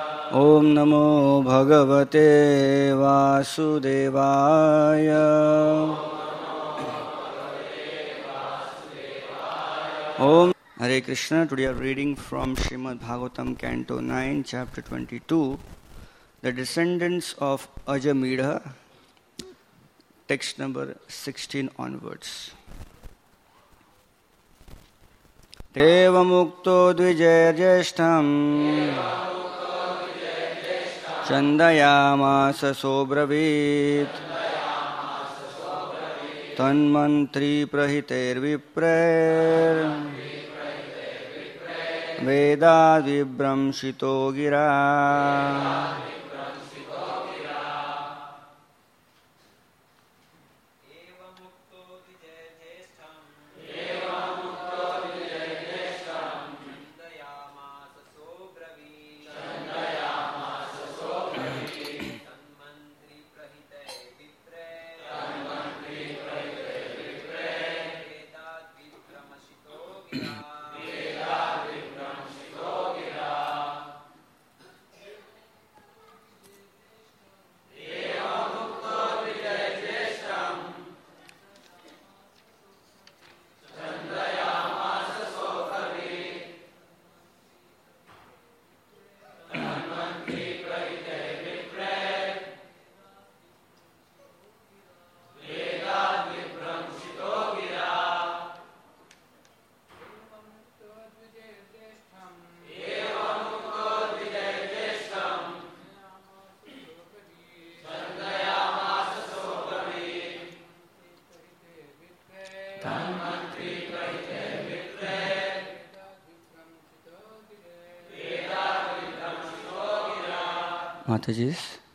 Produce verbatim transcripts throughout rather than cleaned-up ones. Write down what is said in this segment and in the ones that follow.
Om Namo Bhagavate Vasudevaya. Om Hare Krishna. Today we are reading from Srimad Bhagavatam, Canto nine, Chapter twenty-two, The Descendants of Ajamedha, text number sixteen onwards. Eva mukto dvijaya jeshtam Chandayamasa sobravit Tanmantri prahiter viprer Vedad vibramshito gira. Mataji's.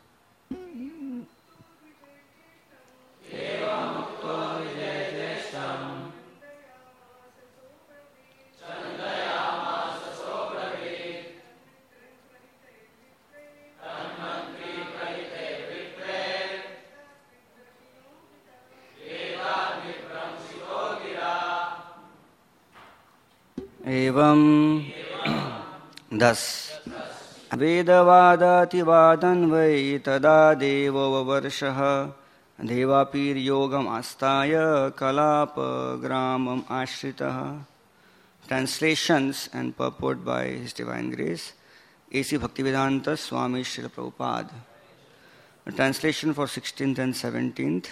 Evam das. Vedavadati vadanvai tada devo vavarshah devapir yogam astaya kalapa gramam ashritah. Translations and purport by His Divine Grace A C Bhaktivedanta Swami Srila Prabhupada. A translation for sixteenth and seventeenth.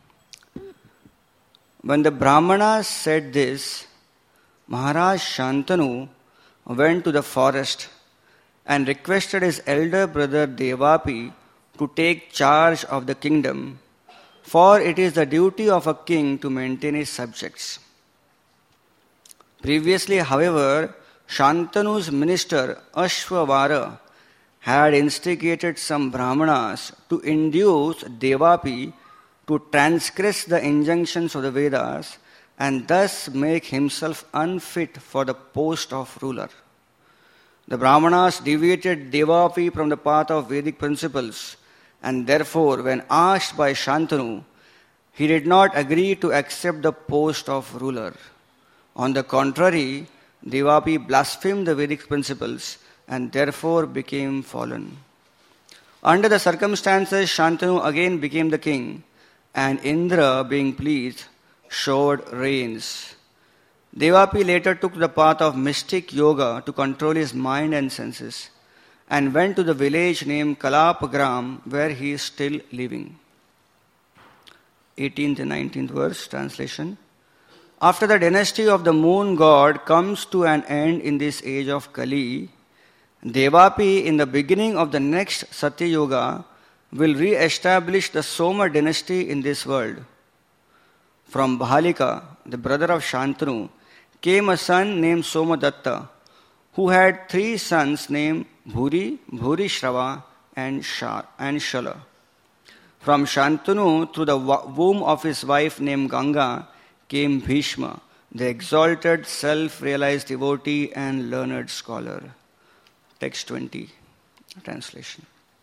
When the Brahmanas said this, Maharaj Shantanu went to the forest and requested his elder brother Devapi to take charge of the kingdom, for it is the duty of a king to maintain his subjects. Previously, however, Shantanu's minister Ashvavara had instigated some Brahmanas to induce Devapi to transgress the injunctions of the Vedas and thus make himself unfit for the post of ruler. The Brahmanas deviated Devapi from the path of Vedic principles, and therefore, when asked by Shantanu, he did not agree to accept the post of ruler. On the contrary, Devapi blasphemed the Vedic principles and therefore became fallen. Under the circumstances, Shantanu again became the king, and Indra, being pleased, showed rains. Devapi later took the path of mystic yoga to control his mind and senses and went to the village named Kalapagram, where he is still living. eighteenth and nineteenth verse, translation. After the dynasty of the moon god comes to an end in this age of Kali, Devapi in the beginning of the next Satya Yoga will re-establish the Soma dynasty in this world. From Bahalika, the brother of Shantanu, came a son named Somadatta, who had three sons named Bhuri, Bhurishrava, and Shar and Shala. From Shantanu, through the womb of his wife named Ganga, came Bhishma, the exalted self-realized devotee and learned scholar. Text twenty, translation.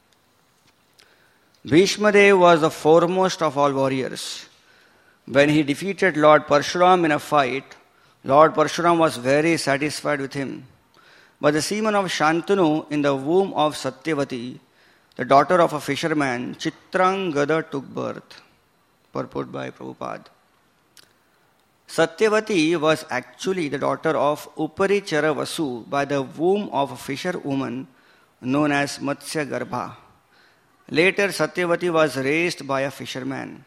Bhishmadev was the foremost of all warriors. When he defeated Lord Parshuram in a fight, Lord Parshuram was very satisfied with him. But the semen of Shantanu in the womb of Satyavati, the daughter of a fisherman, Chitrangada took birth. Purport by Prabhupada. Satyavati was actually the daughter of Uparichara Vasu by the womb of a fisherwoman known as Matsya Garbha. Later, Satyavati was raised by a fisherman.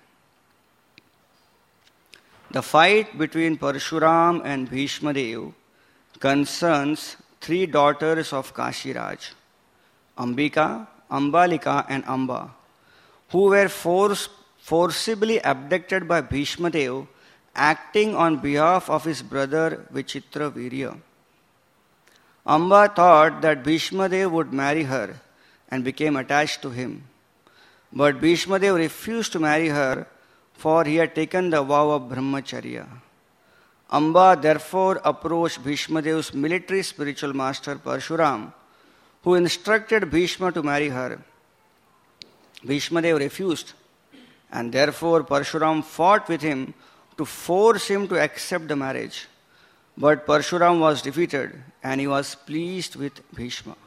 The fight between Parshuram and Bhishmadev concerns three daughters of Kashiraj, Ambika, Ambalika and Amba, who were force, forcibly abducted by Bhishmadev, acting on behalf of his brother Vichitra Virya. Amba thought that Bhishmadev would marry her and became attached to him. But Bhishmadev refused to marry her, for he had taken the vow of Brahmacharya. Amba therefore approached Bhishmadev's military spiritual master Parshuram, who instructed Bhishma to marry her. Bhishmadev refused, and therefore Parshuram fought with him to force him to accept the marriage. But Parshuram was defeated, and he was pleased with Bhishma.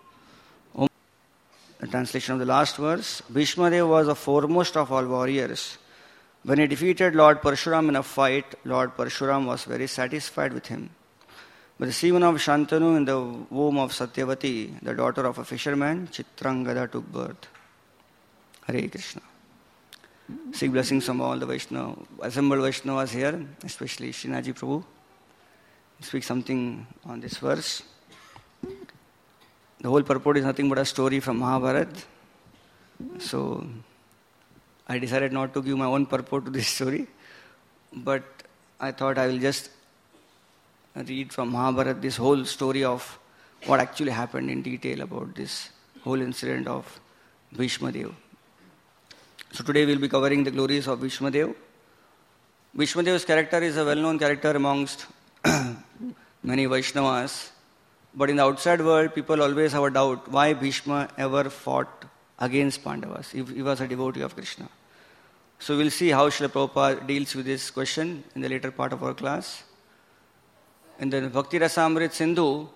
The translation of the last verse. Bhishmadev was the foremost of all warriors. When he defeated Lord Parshuram in a fight, Lord Parshuram was very satisfied with him. But the semen of Shantanu in the womb of Satyavati, the daughter of a fisherman, Chitrangada took birth. Hare Krishna. Seek blessings from all the Vaishnava, assembled Vaishnavas here, especially Srinaji Prabhu. Speak something on this verse. The whole purport is nothing but a story from Mahabharata. So, I decided not to give my own purport to this story, but I thought I will just read from Mahabharata this whole story of what actually happened in detail about this whole incident of Bhishmadev. So today we will be covering the glories of Bhishmadev. Bhishmadev's character is a well-known character amongst many Vaishnavas, but in the outside world people always have a doubt why Bhishma ever fought against Pandavas, if he was a devotee of Krishna. So we'll see how Srila Prabhupada deals with this question in the later part of our class. In the Bhakti Rasamrit Sindhu,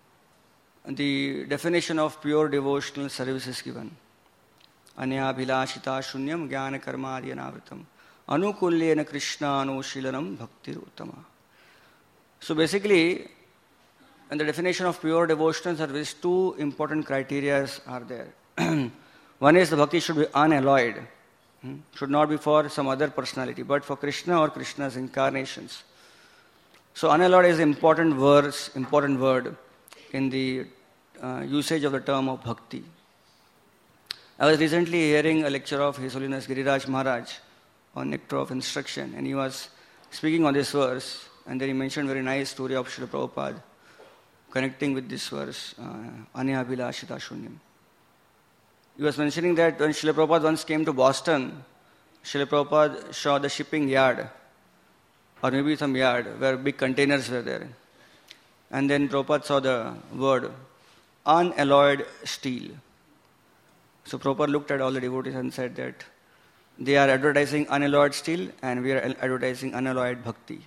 the definition of pure devotional service is given. Anya bhilashita shunyam jnana karma adyanavritam anukulyena krishna anushilanam bhaktir uttama. So basically, in the definition of pure devotional service, two important criteria are there. One is the bhakti should be unalloyed, hmm? should not be for some other personality, but for Krishna or Krishna's incarnations. So unalloyed is an important verse, important word in the uh, usage of the term of bhakti. I was recently hearing a lecture of His Holiness Giriraj Maharaj on Nectar of Instruction, and he was speaking on this verse, and then he mentioned a very nice story of Srila Prabhupada connecting with this verse, Anya bhilashita shunyam. He was mentioning that when Srila Prabhupada once came to Boston, Srila Prabhupada saw the shipping yard, or maybe some yard, where big containers were there. And then Prabhupada saw the word, unalloyed steel. So Prabhupada looked at all the devotees and said that they are advertising unalloyed steel and we are advertising unalloyed bhakti.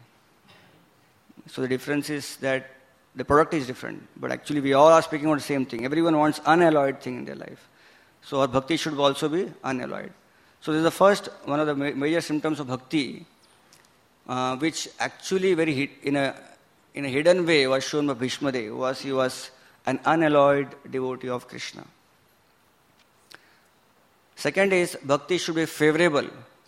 So the difference is that the product is different, but actually we all are speaking about the same thing. Everyone wants unalloyed thing in their life. So our bhakti should also be unalloyed. So this is the first, one of the ma- major symptoms of bhakti, uh, which actually very hid, in a in a hidden way was shown by Bhishmadev, was he was an unalloyed devotee of Krishna. Second is, bhakti should be favorable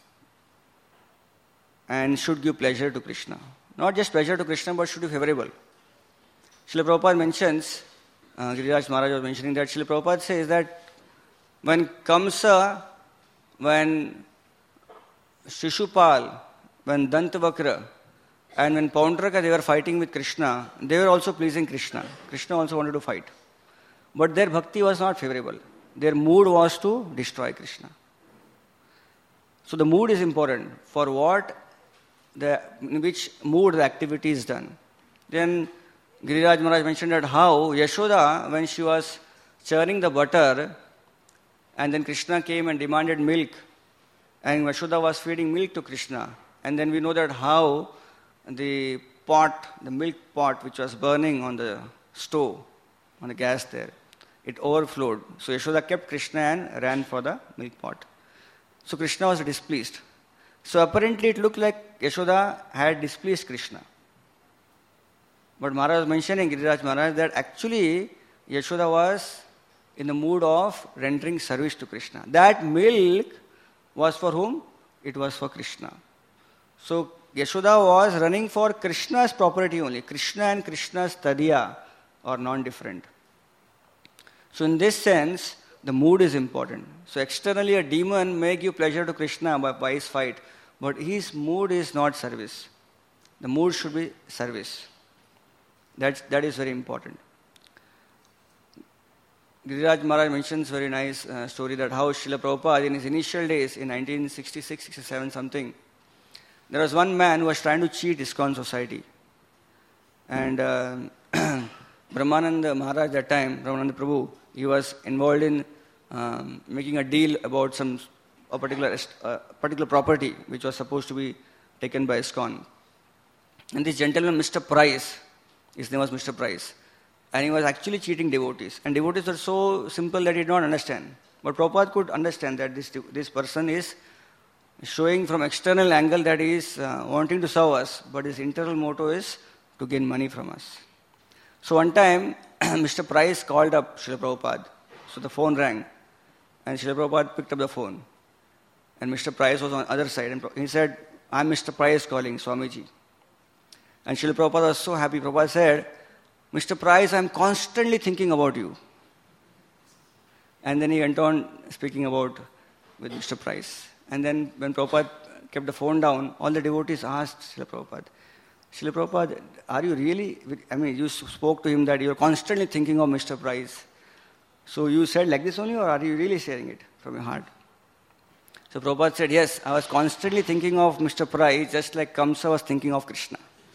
and should give pleasure to Krishna. Not just pleasure to Krishna, but should be favorable. Srila Prabhupada mentions, uh, Giriraj Maharaj was mentioning that, Srila Prabhupada says that when Kamsa, when Shishupal, when Dantavakra, and when Paundraka, they were fighting with Krishna, they were also pleasing Krishna. Krishna also wanted to fight. But their bhakti was not favorable. Their mood was to destroy Krishna. So the mood is important for what, the, in which mood the activity is done. Then Giriraj Maharaj mentioned that how Yashoda, when she was churning the butter, and then Krishna came and demanded milk, and Yashoda was feeding milk to Krishna. And then we know that how the pot, the milk pot which was burning on the stove, on the gas there. It overflowed. So Yashoda kept Krishna and ran for the milk pot. So Krishna was displeased. So apparently it looked like Yashoda had displeased Krishna. But Maharaj was mentioning, Giriraj Maharaj, that actually Yashoda was in the mood of rendering service to Krishna. That milk was for whom? It was for Krishna. So Yashoda was running for Krishna's property only. Krishna and Krishna's tadya are non-different. So in this sense, the mood is important. So externally a demon may give pleasure to Krishna by, by his fight, but his mood is not service. The mood should be service. That's, that is very important. Giriraj Maharaj mentions very nice uh, story that how Srila Prabhupada in his initial days in nineteen sixty-six sixty-seven something, there was one man who was trying to cheat ISKCON society. And uh, Brahmananda Maharaj that time, Brahmananda Prabhu, he was involved in um, making a deal about some a particular uh, particular property which was supposed to be taken by ISKCON. And this gentleman, Mister Price, his name was Mister Price, and he was actually cheating devotees. And devotees are so simple that he did not understand. But Prabhupada could understand that this, this person is showing from external angle that he is uh, wanting to serve us, but his internal motto is to gain money from us. So one time, Mister Price called up Srila Prabhupada. So the phone rang, and Srila Prabhupada picked up the phone. And Mister Price was on the other side, and he said, "I'm Mister Price calling, Swamiji." And Srila Prabhupada was so happy. Prabhupada said, "Mister Price, I'm constantly thinking about you." And then he went on speaking about with Mister Price. And then when Prabhupada kept the phone down, all the devotees asked Srila Prabhupada, "Srila Prabhupada, are you really, I mean, you spoke to him that you're constantly thinking of Mister Price. So you said like this only, or are you really sharing it from your heart?" So Prabhupada said, "Yes, I was constantly thinking of Mister Price, just like Kamsa was thinking of Krishna."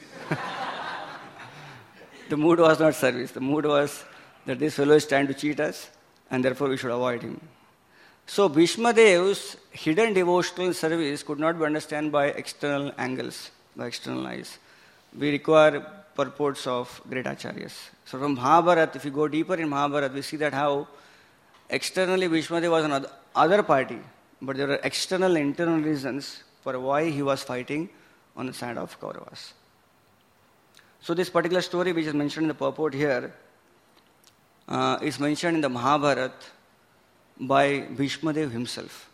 The mood was not service. The mood was that this fellow is trying to cheat us, and therefore we should avoid him. So Bhishma Dev's hidden devotional service could not be understood by external angles, by external eyes. We require purports of great acharyas. So from Mahabharata, if you go deeper in Mahabharata, we see that how externally Bhishma Dev was another other party, but there were external and internal reasons for why he was fighting on the side of Kauravas. So this particular story which is mentioned in the purport here uh, is mentioned in the Mahabharata by Bhishma Dev himself.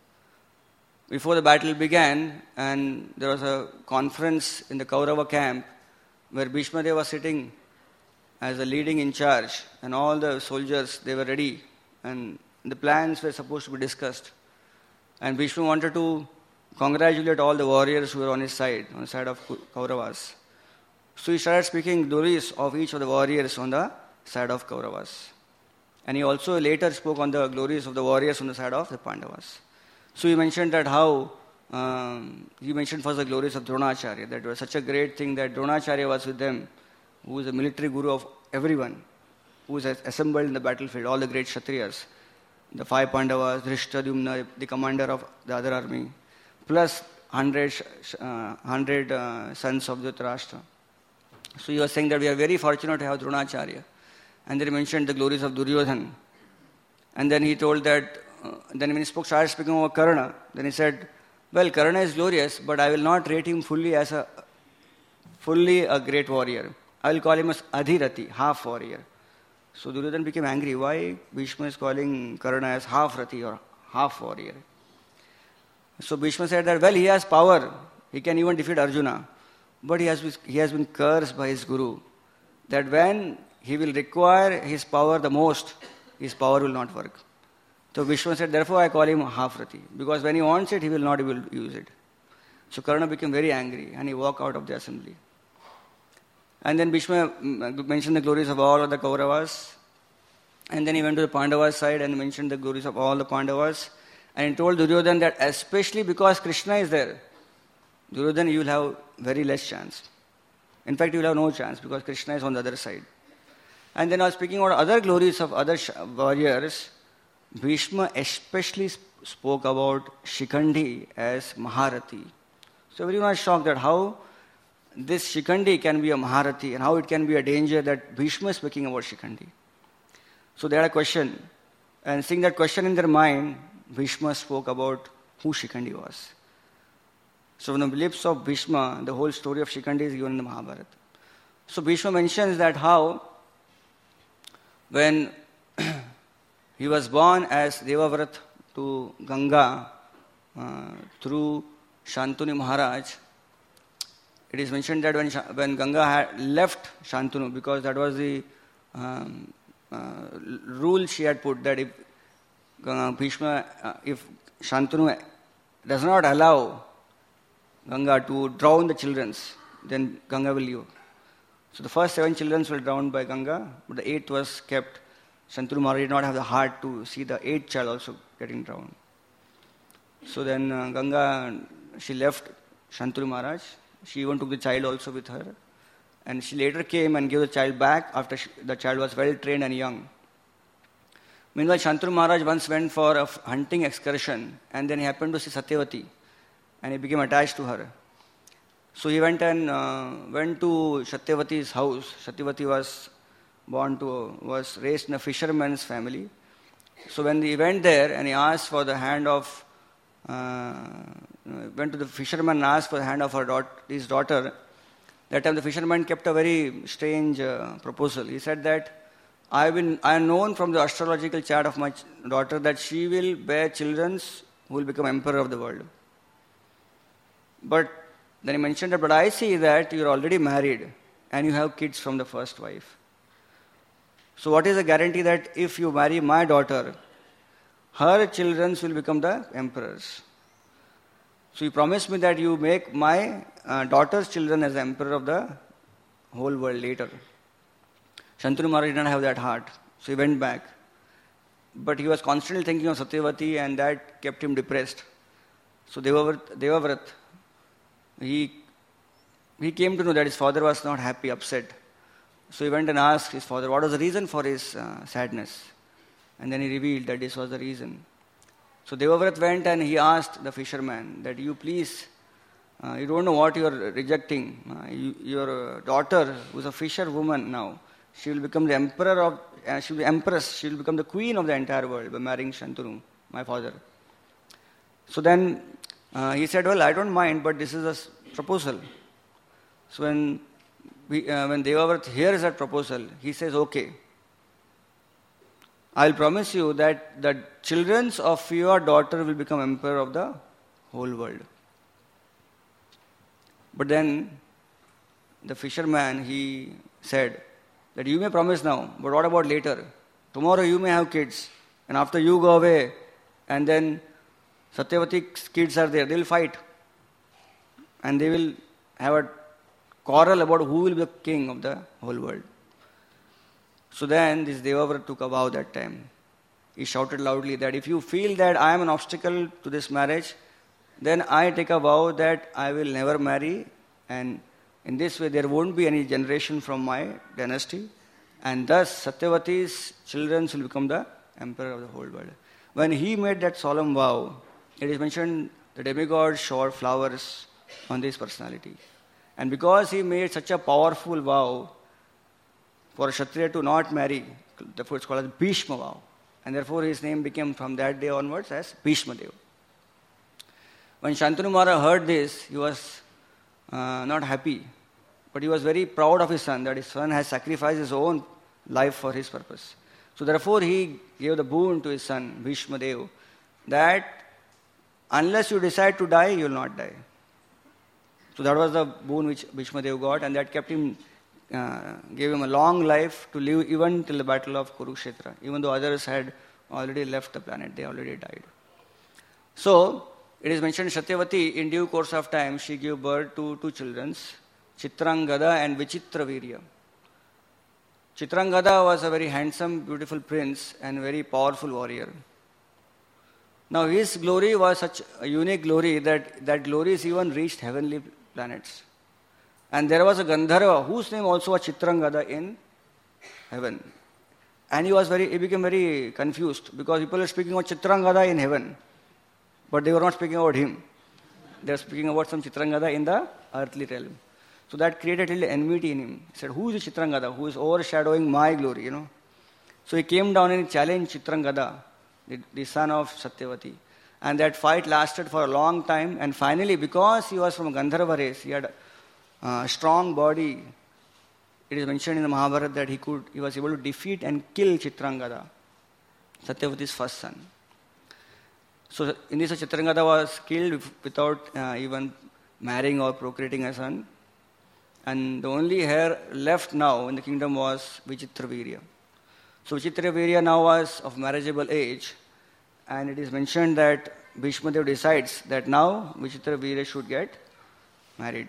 Before the battle began, and there was a conference in the Kaurava camp where Bhishma Dev was sitting as a leading in charge, and all the soldiers, they were ready, and the plans were supposed to be discussed. And Bhishma wanted to congratulate all the warriors who were on his side, on the side of Kauravas. So he started speaking glories of each of the warriors on the side of Kauravas. And he also later spoke on the glories of the warriors on the side of the Pandavas. So he mentioned that how, um, he mentioned first the glories of Dronacharya, that it was such a great thing that Dronacharya was with them, who was a military guru of everyone, who was assembled in the battlefield, all the great Kshatriyas, the five Pandavas, Dhrishtadyumna, the commander of the other army, plus hundred, uh, hundred uh, sons of Dhritarashtra. So he was saying that we are very fortunate to have Dronacharya. And then he mentioned the glories of Duryodhan. And then he told that, uh, then when he spoke, started speaking about Karna, then he said, well, Karna is glorious, but I will not rate him fully as a, fully a great warrior. I will call him as Adhirati, half warrior. So Duryodhan became angry. Why Bhishma is calling Karna as half Rati or half warrior? So Bhishma said that, well, he has power. He can even defeat Arjuna. But he has, he has been cursed by his guru that when he will require his power the most, his power will not work. So Bhishma said, therefore I call him half-rati, because when he wants it, he will not be able to use it. So Karna became very angry and he walked out of the assembly. And then Bhishma mentioned the glories of all of the Kauravas. And then he went to the Pandavas side and mentioned the glories of all the Pandavas. And he told Duryodhan that especially because Krishna is there, Duryodhan, you will have very less chance. In fact, you will have no chance because Krishna is on the other side. And then I was speaking about other glories of other warriors. Bhishma especially spoke about Shikhandi as Maharati. So everyone was shocked that how this Shikhandi can be a Maharati and how it can be a danger that Bhishma is speaking about Shikhandi. So they had a question. And seeing that question in their mind, Bhishma spoke about who Shikhandi was. So from the lips of Bhishma, the whole story of Shikhandi is given in the Mahabharata. So Bhishma mentions that how when he was born as Devavrat to Ganga uh, through Shantanu Maharaj, it is mentioned that when, when Ganga had left Shantanu, because that was the um, uh, rule she had put, that if uh, Bhishma, uh, if Shantanu does not allow Ganga to drown the children, then Ganga will leave. So the first seven children were drowned by Ganga, but the eighth was kept. Shantanu Maharaj did not have the heart to see the eighth child also getting drowned. So then uh, Ganga, she left Shantanu Maharaj. She even took the child also with her. And she later came and gave the child back after she, the child was well trained and young. Meanwhile, Shantanu Maharaj once went for a hunting excursion, and then he happened to see Satyavati, and he became attached to her. So he went and uh, went to Satyavati's house. Satyavati was born to, was raised in a fisherman's family. So when he went there and he asked for the hand of, uh, went to the fisherman and asked for the hand of her daughter, his daughter, that time the fisherman kept a very strange uh, proposal. He said that I will, I am known from the astrological chart of my daughter that she will bear children who will become emperor of the world. But then he mentioned that, but I see that you are already married and you have kids from the first wife. So what is the guarantee that if you marry my daughter, her children will become the emperors? So you promised me that you make my uh, daughter's children as the emperor of the whole world later. Shantanu Maharaj did not have that heart, so he went back. But he was constantly thinking of Satyavati, and that kept him depressed. So Devavrat, Devavrat he, he came to know that his father was not happy, upset. So he went and asked his father what was the reason for his uh, sadness. And then he revealed that this was the reason. So Devavrat went and he asked the fisherman that you please, uh, you don't know what you are rejecting. Uh, you, your daughter, who is a fisher woman now, she will become the emperor of, uh, she will be empress, she will become the queen of the entire world by marrying Shantanu, my father. So then uh, he said, well, I don't mind, but this is a s- proposal. So when we, uh, when Devavrat hears that proposal, he says, okay, I'll promise you that the children of your daughter will become emperor of the whole world. But then the fisherman, he said that you may promise now, but what about later? Tomorrow you may have kids, and after you go away, and then Satyavati's kids are there, they will fight. And they will have a quarrel about who will be the king of the whole world. So then this Devavrat took a vow that time. He shouted loudly that if you feel that I am an obstacle to this marriage, then I take a vow that I will never marry, and in this way there won't be any generation from my dynasty, and thus Satyavati's children will become the emperor of the whole world. When he made that solemn vow, it is mentioned the demigod showered flowers on this personality. And because he made such a powerful vow for a Kshatriya to not marry, therefore it's called as Bhishma vow. And therefore his name became from that day onwards as Bhishma Deva. When Shantanu Maharaj heard this, he was uh, not happy, but he was very proud of his son, that his son has sacrificed his own life for his purpose. So therefore he gave the boon to his son, Bhishma Deva, that unless you decide to die, you will not die. So that was the boon which Bhishma Deva got, and that kept him, uh, gave him a long life to live even till the battle of Kurukshetra. Even though others had already left the planet, they already died. So it is mentioned Satyavati, in due course of time, she gave birth to two children, Chitrangada and Vichitravirya. Chitrangada was a very handsome, beautiful prince and very powerful warrior. Now his glory was such a unique glory that that glory is even reached heavenly planets. And there was a Gandharva whose name also was Chitrangada in heaven. And he was very, he became very confused because people were speaking about Chitrangada in heaven, but they were not speaking about him. They were speaking about some Chitrangada in the earthly realm. So that created a little enmity in him. He said, who is the Chitrangada who is overshadowing my glory, you know? So he came down and challenged Chitrangada, the, the son of Satyavati. And that fight lasted for a long time. And finally, because he was from Gandharva race, he had a strong body. It is mentioned in the Mahabharata that he could, he was able to defeat and kill Chitrangada, Satyavati's first son. So in this, Chitrangada was killed without uh, even marrying or procreating a son. And the only heir left now in the kingdom was Vichitravirya. So Vichitravirya now was of marriageable age. And it is mentioned that Bhishma Dev decides that now Vichitravirya should get married.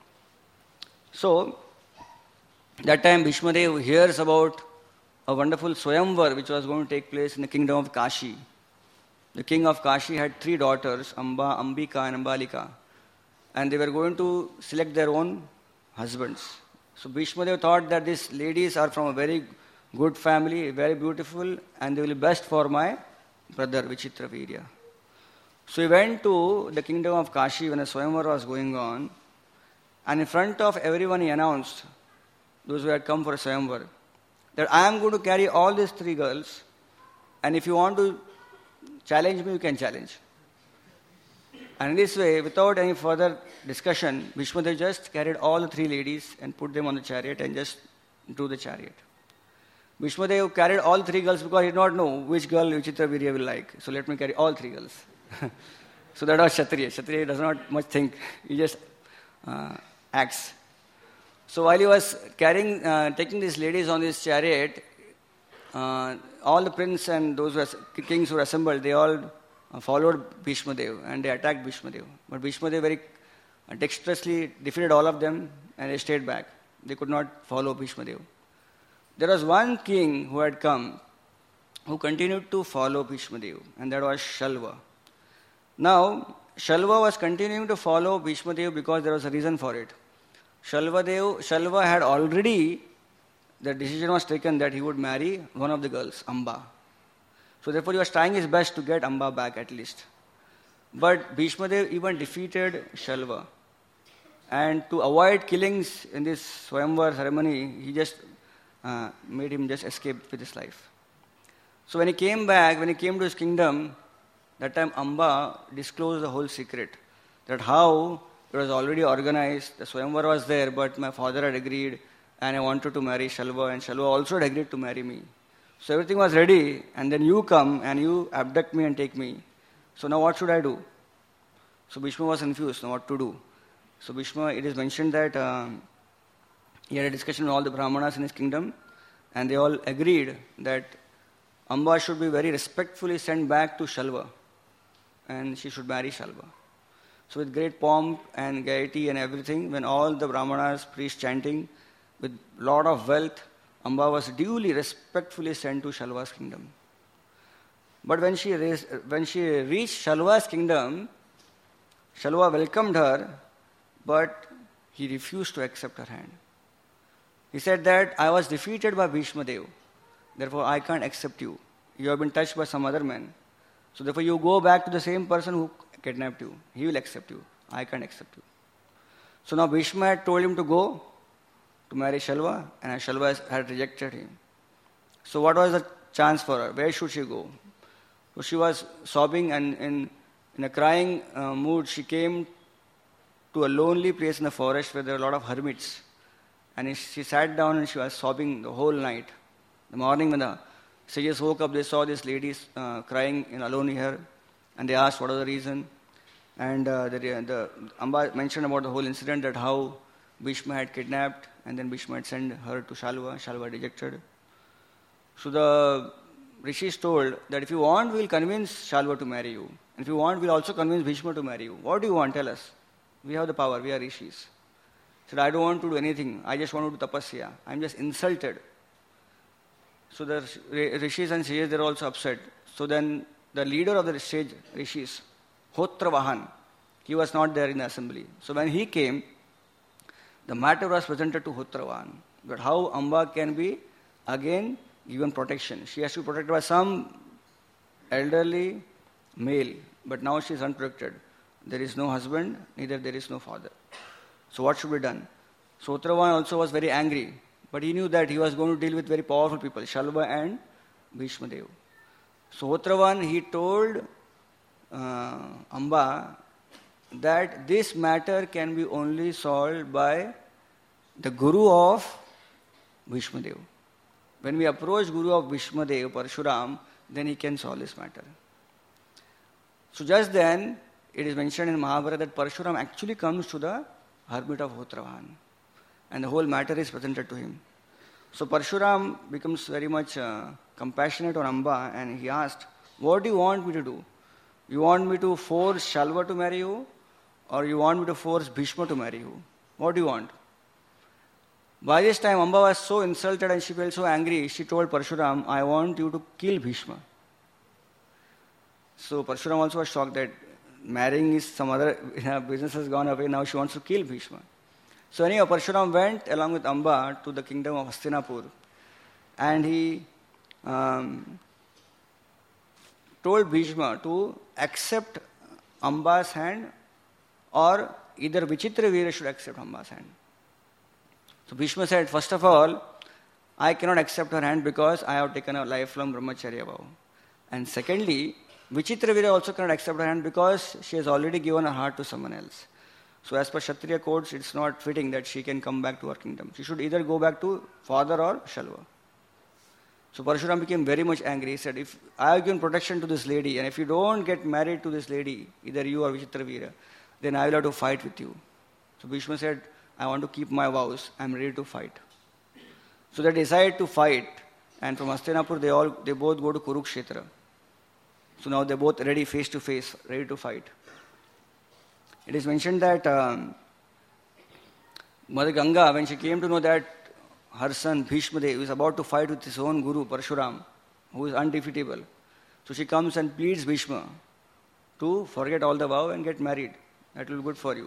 So, that time Bhishma Dev hears about a wonderful Swayamvar which was going to take place in the kingdom of Kashi. The king of Kashi had three daughters, Amba, Ambika and Ambalika. And they were going to select their own husbands. So Bhishma Dev thought that these ladies are from a very good family, very beautiful, and they will be best for my brother Vichitravirya. So he went to the kingdom of Kashi when a Swayamvar was going on, and in front of everyone he announced, those who had come for a Swayamvar, that I am going to carry all these three girls, and if you want to challenge me, you can challenge. And in this way, without any further discussion, Bhishma Dev just carried all the three ladies and put them on the chariot and just drew the chariot. Bhishma Dev carried all three girls because he did not know which girl Vichitravirya will like. So let me carry all three girls. So that was Kshatriya. Kshatriya does not much think. He just uh, acts. So while he was carrying, uh, taking these ladies on this chariot, uh, all the princes and those who were, kings who were assembled, they all uh, followed Bhishma Dev and they attacked Bhishma Dev. But Bhishma Dev very dexterously defeated all of them and they stayed back. They could not follow Bhishma Dev. There was one king who had come who continued to follow Bhishma Dev, and that was Shalva. Now, Shalva was continuing to follow Bhishma Dev because there was a reason for it. Shalva Dev, Shalva had already, the decision was taken that he would marry one of the girls, Amba. So therefore he was trying his best to get Amba back at least. But Bhishma Dev even defeated Shalva. And to avoid killings in this Swayamvar ceremony, he just uh, made him just escape with his life. So when he came back, when he came to his kingdom, that time Amba disclosed the whole secret. That how it was already organized, the Swayamvar was there, but my father had agreed and I wanted to marry Shalva and Shalva also had agreed to marry me. So everything was ready and then you come and you abduct me and take me. So now what should I do? So Bhishma was confused, now what to do? So Bhishma, it is mentioned that um, he had a discussion with all the Brahmanas in his kingdom and they all agreed that Amba should be very respectfully sent back to Shalva and she should marry Shalva. So with great pomp and gaiety and everything, when all the Brahmanas, priests chanting, with lot of wealth, Amba was duly respectfully sent to Shalva's kingdom. But when she, raised, when she reached Shalva's kingdom, Shalva welcomed her, but he refused to accept her hand. He said that I was defeated by Bhishma Dev, therefore I can't accept you. You have been touched by some other man. So therefore you go back to the same person who kidnapped you. He will accept you. I can't accept you. So now Bhishma had told him to go to marry Shalva, and Shalva had rejected him. So what was the chance for her? Where should she go? So she was sobbing and in, in a crying uh, mood, she came to a lonely place in the forest where there were a lot of hermits. And she sat down and she was sobbing the whole night. The morning when the sages woke up, they saw these ladies uh, crying in alone here. And they asked what was the reason. And uh, the, the Amba mentioned about the whole incident, that how Bhishma had kidnapped and then Bhishma had sent her to Shalva. Shalva rejected. So the rishis told that if you want, we will convince Shalva to marry you. And if you want, we will also convince Bhishma to marry you. What do you want? Tell us. We have the power. We are rishis. He said, I don't want to do anything. I just want to do tapasya. I am just insulted. So the rishis and sages, they are also upset. So then the leader of the sage rishis, Hotravahan, he was not there in the assembly. So when he came, the matter was presented to Hotravahan, that how Amba can be again given protection. She has to be protected by some elderly male, but now she is unprotected. There is no husband, neither there is no father. So what should be done? So Hotravahan also was very angry, but he knew that he was going to deal with very powerful people, Shalva and Bhishma Dev. So Hotravan, he told uh, Amba that this matter can be only solved by the Guru of Bhishma Dev. When we approach Guru of Bhishma Dev, Parshuram, then he can solve this matter. So just then, it is mentioned in Mahabharata that Parshuram actually comes to the hermit of Hotravan. And the whole matter is presented to him. So Parshuram becomes very much uh, compassionate on Amba and he asked, what do you want me to do? You want me to force Shalva to marry you? Or you want me to force Bhishma to marry you? What do you want? By this time, Amba was so insulted and she felt so angry, she told Parshuram, I want you to kill Bhishma. So Parshuram also was shocked that marrying is some other you know, business has gone away, now she wants to kill Bhishma. So anyhow, Parshuram went along with Amba to the kingdom of Hastinapur and he um, told Bhishma to accept Amba's hand or either Vichitraveera should accept Amba's hand. So Bhishma said, first of all, I cannot accept her hand because I have taken a lifelong brahmacharya vow. And secondly, Vichitraveera also cannot accept her hand because she has already given her heart to someone else. So as per Kshatriya codes, it's not fitting that she can come back to her kingdom. She should either go back to father or Shalva. So Parshuram became very much angry. He said, if I have given protection to this lady and if you don't get married to this lady, either you or Vichitraveera, then I will have to fight with you. So Bhishma said, I want to keep my vows. I am ready to fight. So they decided to fight. And from Hastinapur, they all they both go to Kurukshetra. So now they're both ready face to face, ready to fight. It is mentioned that um, Mother Ganga, when she came to know that her son Bhishma Dev is about to fight with his own guru Parshuram, who is undefeatable, so she comes and pleads Bhishma to forget all the vow and get married. That will be good for you.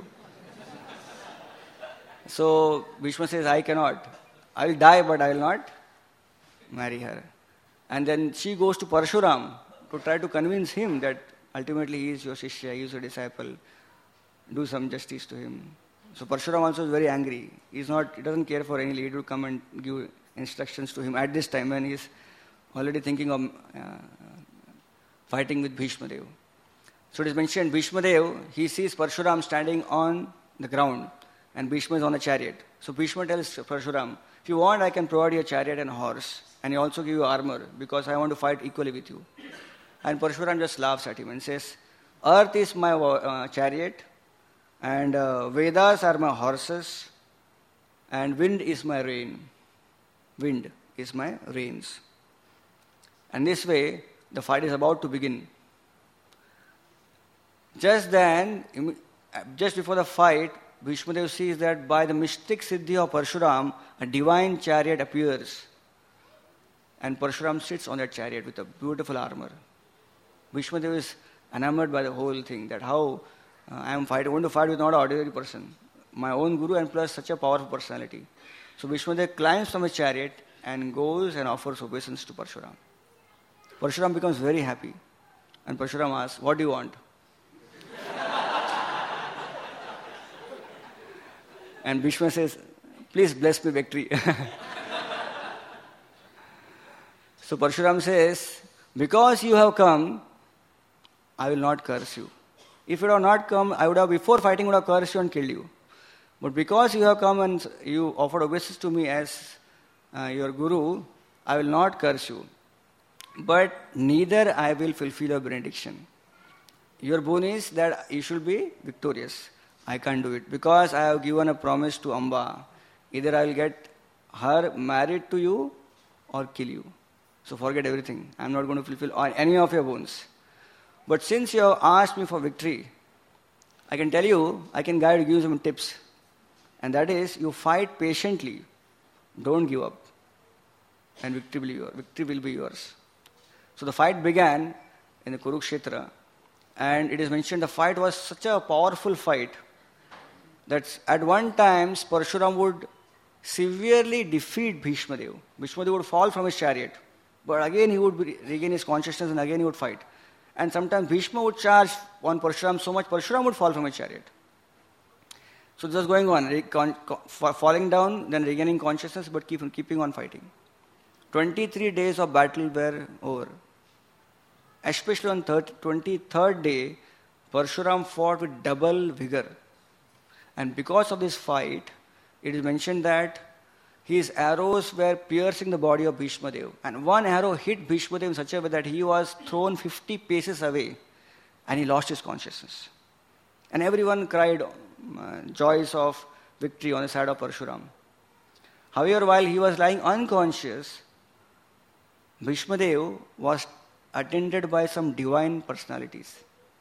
So Bhishma says, I cannot. I will die, but I will not marry her. And then she goes to Parshuram to try to convince him that ultimately he is your Shishya, he is your disciple. Do some justice to him. So Parshuram also is very angry. He's not, he doesn't care for any lady to come and give instructions to him at this time when he is already thinking of uh, fighting with Bhishma Dev. So it is mentioned, Bhishma Dev, he sees Parshuram standing on the ground and Bhishma is on a chariot. So Bhishma tells Parshuram, if you want, I can provide you a chariot and a horse and I also give you armor because I want to fight equally with you. And Parshuram just laughs at him and says, earth is my uh, chariot and uh, Vedas are my horses and wind is my rain. Wind is my rains. And this way, the fight is about to begin. Just then, just before the fight, Bhishma Dev sees that by the mystic siddhi of Parshuram, a divine chariot appears. And Parshuram sits on that chariot with a beautiful armor. Bhishma Dev is enamored by the whole thing, that how uh, I am fighting, going to fight with not an ordinary person, my own guru and plus such a powerful personality. So Bhishma Dev climbs from his chariot and goes and offers obeisance to Parshuram. Parshuram becomes very happy. And Parshuram asks, what do you want? And Bhishma says, please bless me victory. So Parshuram says, because you have come, I will not curse you. If you have not come, I would have, before fighting, would have cursed you and killed you. But because you have come and you offered obeisance to me as uh, your guru, I will not curse you. But neither I will fulfill your benediction. Your boon is that you should be victorious. I can't do it because I have given a promise to Amba. Either I will get her married to you or kill you. So forget everything. I am not going to fulfill any of your boons. But since you have asked me for victory, I can tell you, I can guide you, give you some tips. And that is, you fight patiently. Don't give up. And victory will be yours. Victory will be yours. So the fight began in the Kurukshetra. And it is mentioned the fight was such a powerful fight that at one time Parshuram would severely defeat Bhishma Dev. Bhishma Dev would fall from his chariot. But again he would be, regain his consciousness and again he would fight. And sometimes Bhishma would charge on Parshuram so much, Parshuram would fall from his chariot. So this was going on, falling down, then regaining consciousness, but keep, keeping on fighting. twenty-three days of battle were over. Especially on the twenty-third day, Parshuram fought with double vigor. And because of this fight, it is mentioned that his arrows were piercing the body of Bhishma Dev. And one arrow hit Bhishma Dev in such a way that he was thrown fifty paces away and he lost his consciousness. And everyone cried uh, joys of victory on the side of Parshuram. However, while he was lying unconscious, Bhishma Dev was attended by some divine personalities.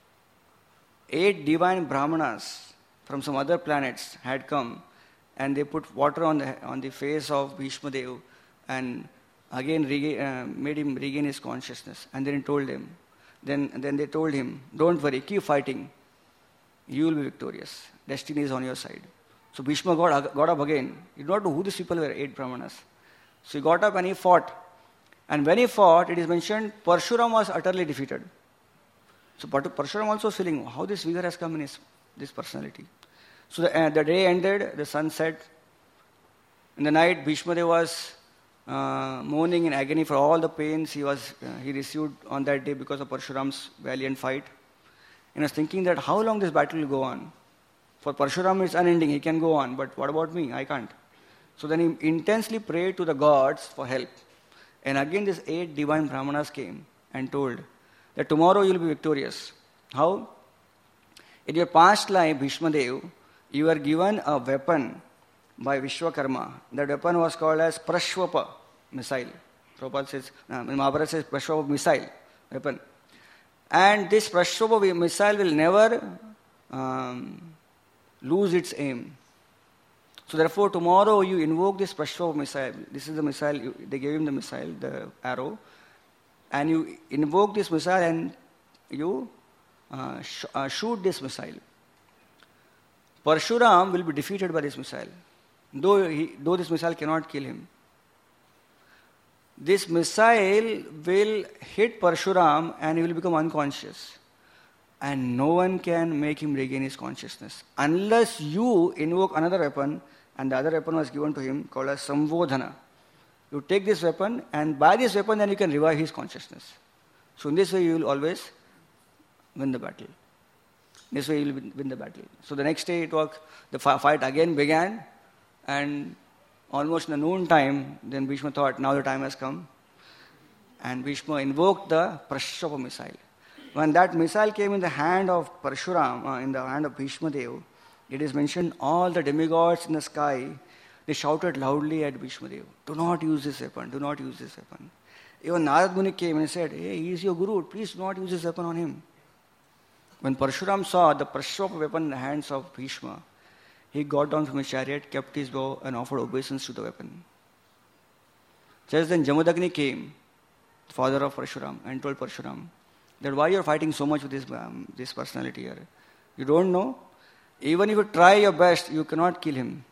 Eight divine Brahmanas from some other planets had come and they put water on the on the face of Bhishma Dev and again rega- uh, made him regain his consciousness. And then he told him, then, then they told him, don't worry, keep fighting. You will be victorious. Destiny is on your side. So Bhishma got, got up again. He did not know who these people were, eight Brahmanas. So he got up and he fought. And when he fought, it is mentioned, Parshuram was utterly defeated. So Parshuram also was feeling how this vigor has come in his, this personality. So the, uh, the day ended, the sun set. In the night, Bhishma Dev was uh, mourning in agony for all the pains he was uh, he received on that day because of Parshuram's valiant fight. And he was thinking that how long this battle will go on. For Parshuram it's unending, he can go on, but what about me? I can't. So then he intensely prayed to the gods for help. And again these eight divine Brahmanas came and told that tomorrow you will be victorious. How? In your past life, Bhishma Dev, you were given a weapon by Vishwakarma. That weapon was called as Prashwapa missile. Prabhupada says, uh, Mahabharata says Prashwapa missile weapon. And this Prashwapa missile will never um, lose its aim. So therefore, tomorrow you invoke this Prashwapa missile. This is the missile, you, they gave him the missile, the arrow. And you invoke this missile and you uh, sh- uh, shoot this missile. Parshuram will be defeated by this missile, though, he, though this missile cannot kill him. This missile will hit Parshuram and he will become unconscious. And no one can make him regain his consciousness unless you invoke another weapon, and the other weapon was given to him called as Samvodhana. You take this weapon, and by this weapon then you can revive his consciousness. So in this way you will always win the battle. This way you will win the battle. So the next day it was, the fight again began, and almost in the noon time, then Bhishma thought, now the time has come. And Bhishma invoked the Prashwapa missile. When that missile came in the hand of Parshuram, uh, in the hand of Bhishma Dev, it is mentioned all the demigods in the sky, they shouted loudly at Bhishma Dev, do not use this weapon, do not use this weapon. Even Narad Muni came and said, hey, he is your guru, please do not use this weapon on him. When Parshuram saw the Prashwapa weapon in the hands of Bhishma, he got down from his chariot, kept his bow, and offered obeisance to the weapon. Just then Jamadagni came, the father of Parshuram, and told Parshuram that why you are fighting so much with this, um, this personality here. You don't know? Even if you try your best, you cannot kill him.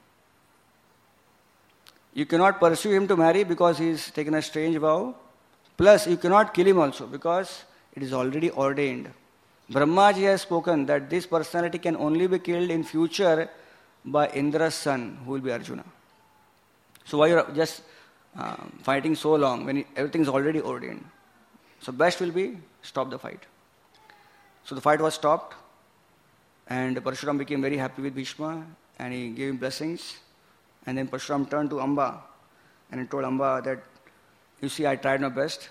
You cannot pursue him to marry because he has taken a strange vow. Plus, you cannot kill him also because it is already ordained. Brahmaji has spoken that this personality can only be killed in future by Indra's son, who will be Arjuna. So why you are just uh, fighting so long when everything is already ordained? So best will be stop the fight. So the fight was stopped, and Parshuram became very happy with Bhishma, and he gave him blessings. And then Parshuram turned to Amba, and he told Amba that, you see, I tried my best,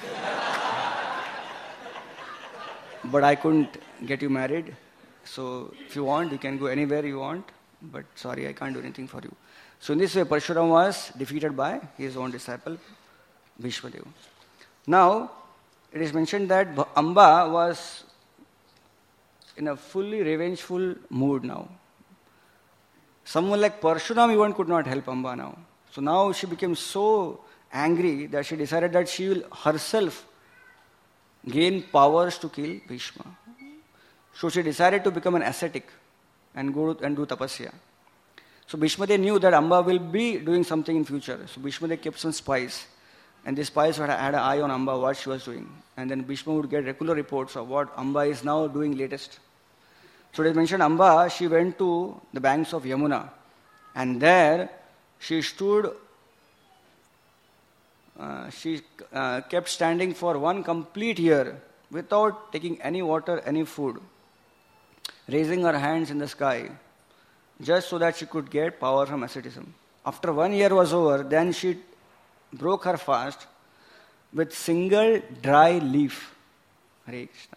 but I couldn't get you married. So if you want, you can go anywhere you want, but sorry, I can't do anything for you. So in this way, Parshuram was defeated by his own disciple, Bhishma Dev. Now, it is mentioned that Amba was in a fully revengeful mood now. Someone like Parshuram even could not help Amba now. So now she became so angry that she decided that she will herself gain powers to kill Bhishma. So she decided to become an ascetic and go and do tapasya. So Bhishma Dev knew that Amba will be doing something in future. So Bhishma Dev kept some spies. And the spies had, had an eye on Amba, what she was doing. And then Bhishma would get regular reports of what Amba is now doing latest. So they mentioned Amba, she went to the banks of Yamuna. And there she stood uh, she uh, kept standing for one complete year without taking any water, any food, raising her hands in the sky, just so that she could get power from asceticism. After one year was over, then she broke her fast with single dry leaf. Hare Krishna.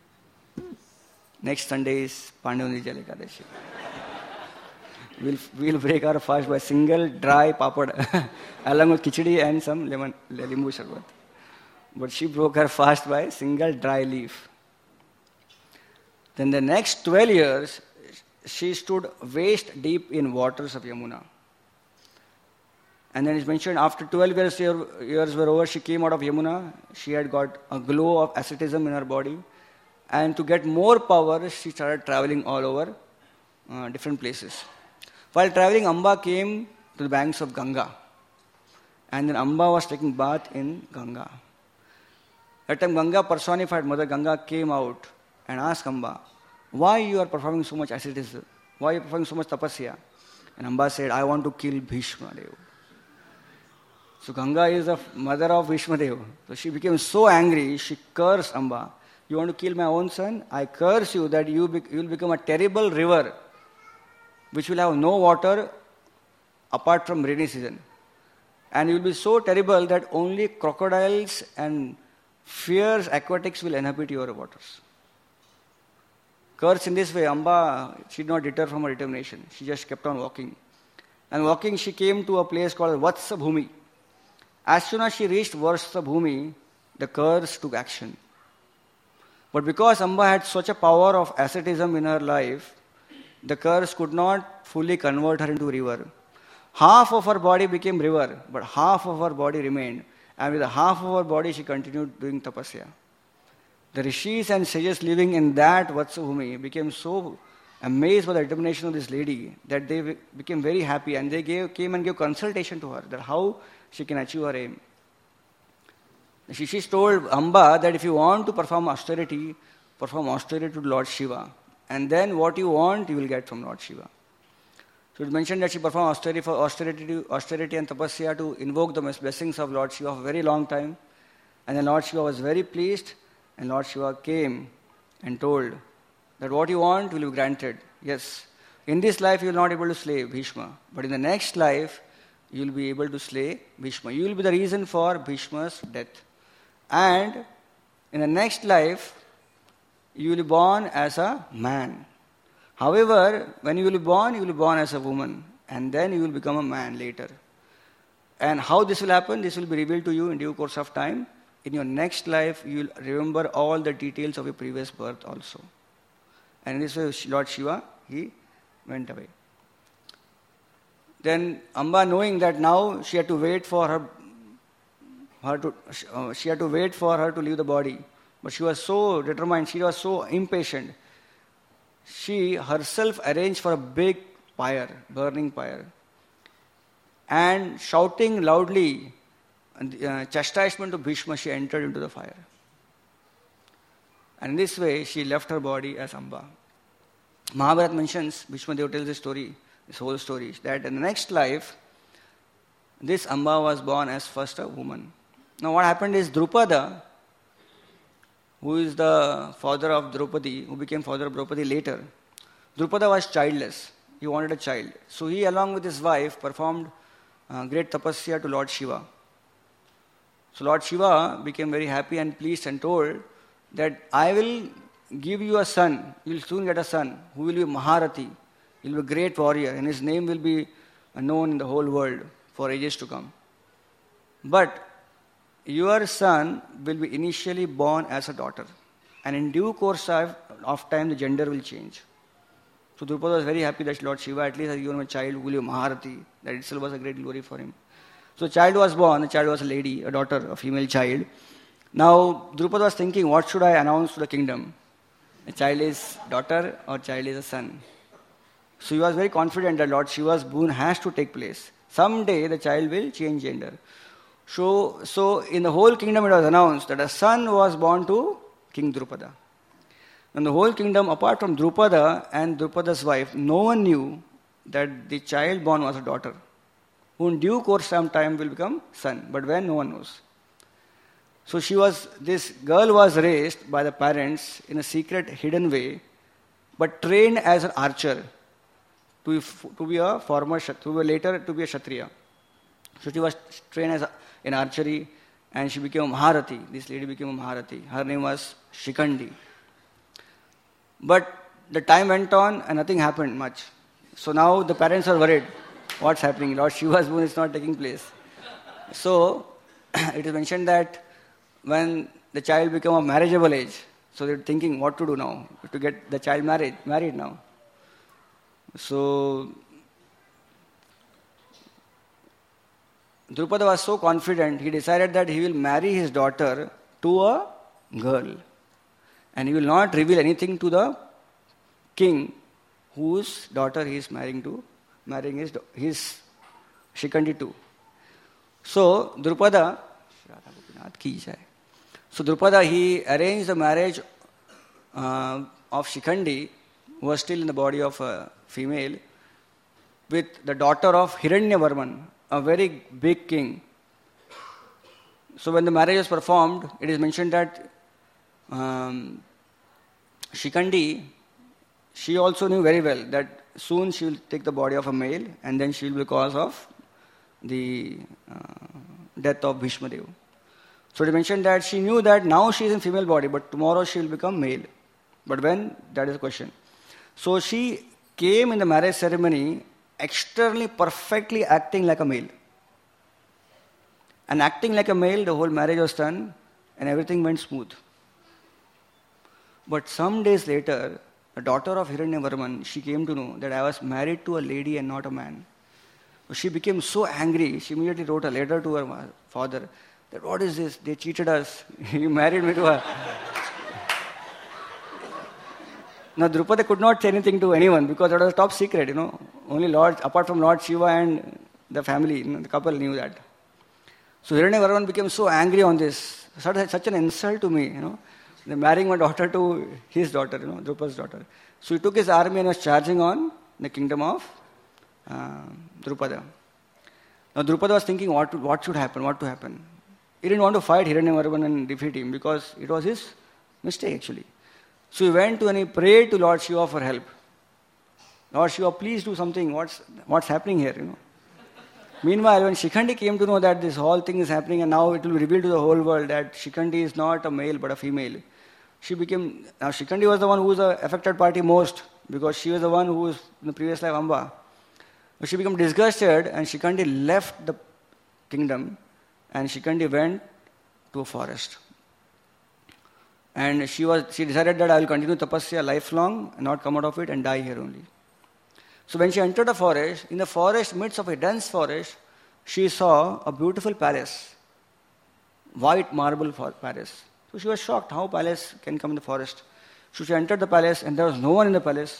Next Sunday is Pandavani Jal Ekadashi. We'll, we'll break our fast by single dry papad along with khichdi and some lemon limbu sharbat. But she broke her fast by single dry leaf. Then the next twelve years, she stood waist deep in waters of Yamuna. And then it's mentioned after twelve years, years were over, she came out of Yamuna. She had got a glow of asceticism in her body. And to get more power, she started traveling all over uh, different places. While traveling, Amba came to the banks of Ganga. And then Amba was taking bath in Ganga. That time Ganga personified Mother Ganga came out and asked Amba, why you are performing so much asceticism? Why are you performing so much tapasya? And Amba said, I want to kill Bhishma Deva. So Ganga is the mother of Bhishma Deva. So she became so angry, she cursed Amba. You want to kill my own son? I curse you that you be- will become a terrible river which will have no water apart from rainy season. And you will be so terrible that only crocodiles and fierce aquatics will inhabit your waters. Cursed in this way, Amba, she did not deter from her determination. She just kept on walking. And walking, she came to a place called Vatsa Bhumi. As soon as she reached Vatsa Bhumi, the curse took action. But because Amba had such a power of asceticism in her life, the curse could not fully convert her into a river. Half of her body became river, but half of her body remained. And with the half of her body, she continued doing tapasya. The rishis and sages living in that Vatsabhumi became so amazed by the determination of this lady that they became very happy, and they gave, came and gave consultation to her that how she can achieve her aim. The Shishis told Amba that if you want to perform austerity, perform austerity to Lord Shiva. And then what you want, you will get from Lord Shiva. So it mentioned that she performed austerity, for austerity, austerity and tapasya to invoke the blessings of Lord Shiva for a very long time. And then Lord Shiva was very pleased, and Lord Shiva came and told that what you want will be granted. Yes, in this life you will not be able to slay Bhishma, but in the next life you will be able to slay Bhishma. You will be the reason for Bhishma's death. And in the next life, you will be born as a man. However, when you will be born, you will be born as a woman. And then you will become a man later. And how this will happen, this will be revealed to you in due course of time. In your next life, you will remember all the details of your previous birth also. And in this way, Lord Shiva, he went away. Then Amba, knowing that now she had to wait for her, her to, uh, she had to wait for her to leave the body. But she was so determined, she was so impatient. She herself arranged for a big pyre, burning pyre. And shouting loudly, uh, chastisement to Bhishma, she entered into the fire. And in this way, she left her body as Amba. Mahabharata mentions, Bhishma Deva tells this story, this whole story, that in the next life, this Amba was born as first a woman. Now what happened is Drupada, who is the father of Draupadi, who became father of Draupadi later, Drupada was childless. He wanted a child. So he, along with his wife, performed uh, great tapasya to Lord Shiva. So Lord Shiva became very happy and pleased and told that I will give you a son. You will soon get a son who will be Maharati. He will be a great warrior, and his name will be known in the whole world for ages to come. But your son will be initially born as a daughter, and in due course of, of time the gender will change. So Drupada was very happy that Lord Shiva at least has given him a child who will be Maharati. That itself was a great glory for him. So a child was born, the child was a lady, a daughter, a female child. Now Drupada was thinking, what should I announce to the kingdom? A child is daughter or child is a son? So he was very confident that Lord Shiva's boon has to take place. Someday the child will change gender. So, so in the whole kingdom it was announced that a son was born to King Drupada. In the whole kingdom, apart from Drupada and Drupada's wife, no one knew that the child born was a daughter. who in due course of time will become son. But when, no one knows. So she was, this girl was raised by the parents in a secret, hidden way, but trained as an archer to be, to be a former, to be later to be a Kshatriya. So she was trained as a, in archery, and she became a Maharati. This lady became a Maharati. Her name was Shikandi. But the time went on and nothing happened much. So now the parents are worried. What's happening? Lord Shiva's boon is not taking place. So it is mentioned that when the child became of marriageable age, so they're thinking what to do now, to get the child married, married now. So Drupada was so confident, he decided that he will marry his daughter to a girl. And he will not reveal anything to the king whose daughter he is marrying to, marrying his, his Shikandi to. So Drupada, so Drupada, he arranged the marriage uh, of Shikandi, who was still in the body of a female, with the daughter of Hiranyavarman, a very big king. So when the marriage was performed, it is mentioned that um, Shikandi, she also knew very well that soon she will take the body of a male and then she will be the cause of the uh, death of Bhishma Deva. So it is mentioned that she knew that now she is in female body, but tomorrow she will become male. But when? That is the question. So she came in the marriage ceremony externally perfectly acting like a male. And acting like a male, the whole marriage was done and everything went smooth. But some days later, the daughter of Hiranyavarman, she came to know that I was married to a lady and not a man. So she became so angry, she immediately wrote a letter to her father that what is this? They cheated us. You married me to her. Now Drupada could not say anything to anyone because it was a top secret, you know. Only Lord, apart from Lord Shiva and the family, you know, the couple knew that. So Hiranyavarman became so angry on this. Such, such an insult to me, you know. Marrying my daughter to his daughter, you know, Drupada's daughter. So he took his army and was charging on the kingdom of uh, Drupada. Now Drupada was thinking what, to, what should happen, what to happen. He didn't want to fight Hiranyavarman and defeat him because it was his mistake actually. So he went to and he prayed to Lord Shiva for help. Lord Shiva, please do something. What's, what's happening here, you know? Meanwhile, when Shikandi came to know that this whole thing is happening and now it will be revealed to the whole world that Shikandi is not a male but a female, she became, now Shikandi was the one who was the affected party most because she was the one who was in the previous life Amba. But she became disgusted and Shikandi left the kingdom and Shikandi went to a forest. And she was she decided that I will continue tapasya lifelong and not come out of it and die here only. So when she entered the forest, in the forest, midst of a dense forest, she saw a beautiful palace, white marble palace. So she was shocked how palace can come in the forest. So she entered the palace and there was no one in the palace.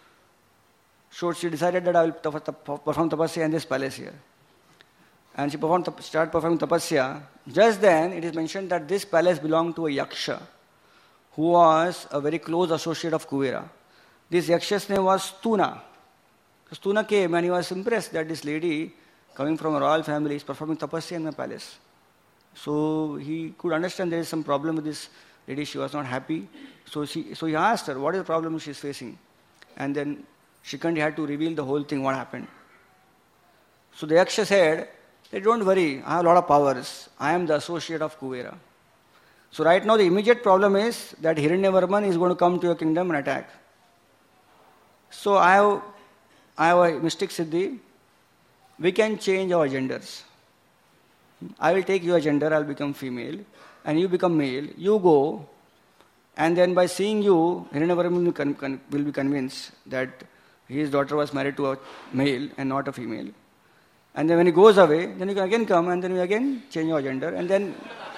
So she decided that I will perform tapasya in this palace here. And she performed, started performing tapasya. Just then, it is mentioned that this palace belonged to a yaksha, who was a very close associate of Kuvera. This yaksha's name was Stuna. So Stuna came and he was impressed that this lady, coming from a royal family, is performing tapasya in the palace. So he could understand there is some problem with this lady. She was not happy. So, she, so he asked her, what is the problem she is facing? And then Shikandi had to reveal the whole thing, what happened. So the yaksha said, hey, don't worry, I have a lot of powers. I am the associate of Kuvera. So right now the immediate problem is that Hiranyavarman is going to come to your kingdom and attack. So I have, I have a mystic siddhi. We can change our genders. I will take your gender, I will become female, and you become male. You go, and then by seeing you, Hiranyavarman will, con- con- will be convinced that his daughter was married to a male and not a female. And then when he goes away, then you can again come, and then we again change your gender, and then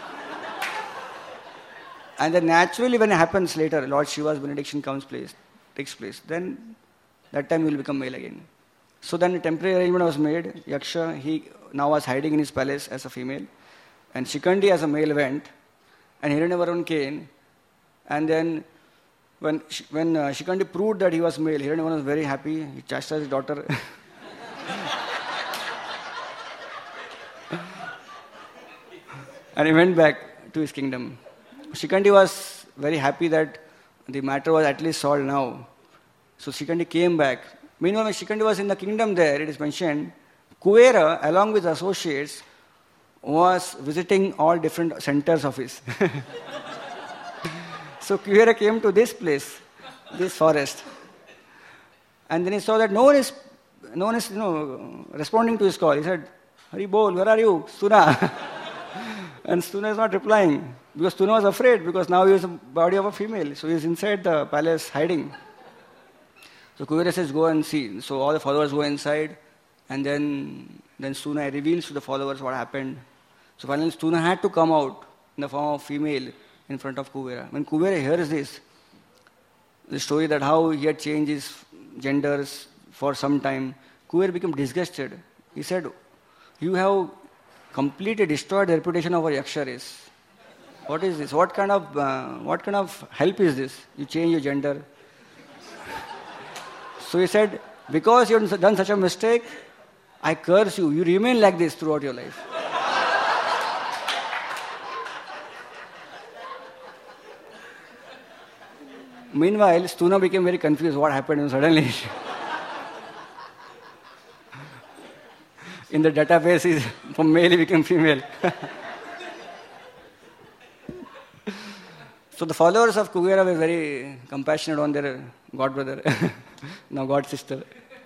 And then naturally when it happens later, Lord Shiva's benediction comes place, takes place, then that time he will become male again. So then a temporary arrangement was made. Yaksha, he now was hiding in his palace as a female. And Shikandi as a male went. And Hiranyavarman came. And then when when uh, Shikandi proved that he was male, Hiranyavarman was very happy. He chastised his daughter. And he went back to his kingdom. Shikandi was very happy that the matter was at least solved now. So Shikandi came back. Meanwhile, when Shikandi was in the kingdom there, it is mentioned, Kuvera, along with associates, was visiting all different centers of his. So Kuvera came to this place, this forest. And then he saw that no one is, no one is you know, responding to his call. He said, Hari Bol, where are you? Stuna. And Stuna is not replying. Because Stuna was afraid, because now he is the body of a female. So he is inside the palace hiding. So Kuvera says, go and see. So all the followers go inside. And then, then Stuna reveals to the followers what happened. So finally Stuna had to come out in the form of female in front of Kuvera. When Kuvera hears this, the story that how he had changed his genders for some time, Kuvera became disgusted. He said, you have completely destroyed the reputation of our Yaksha race. What is this? What kind of uh, what kind of help is this? You change your gender. So he said, because you have done such a mistake, I curse you. You remain like this throughout your life. Meanwhile, Stuna became very confused. What happened? And suddenly, in the database, is from male he became female. So the followers of Kuvera were very compassionate on their god brother, now god sister.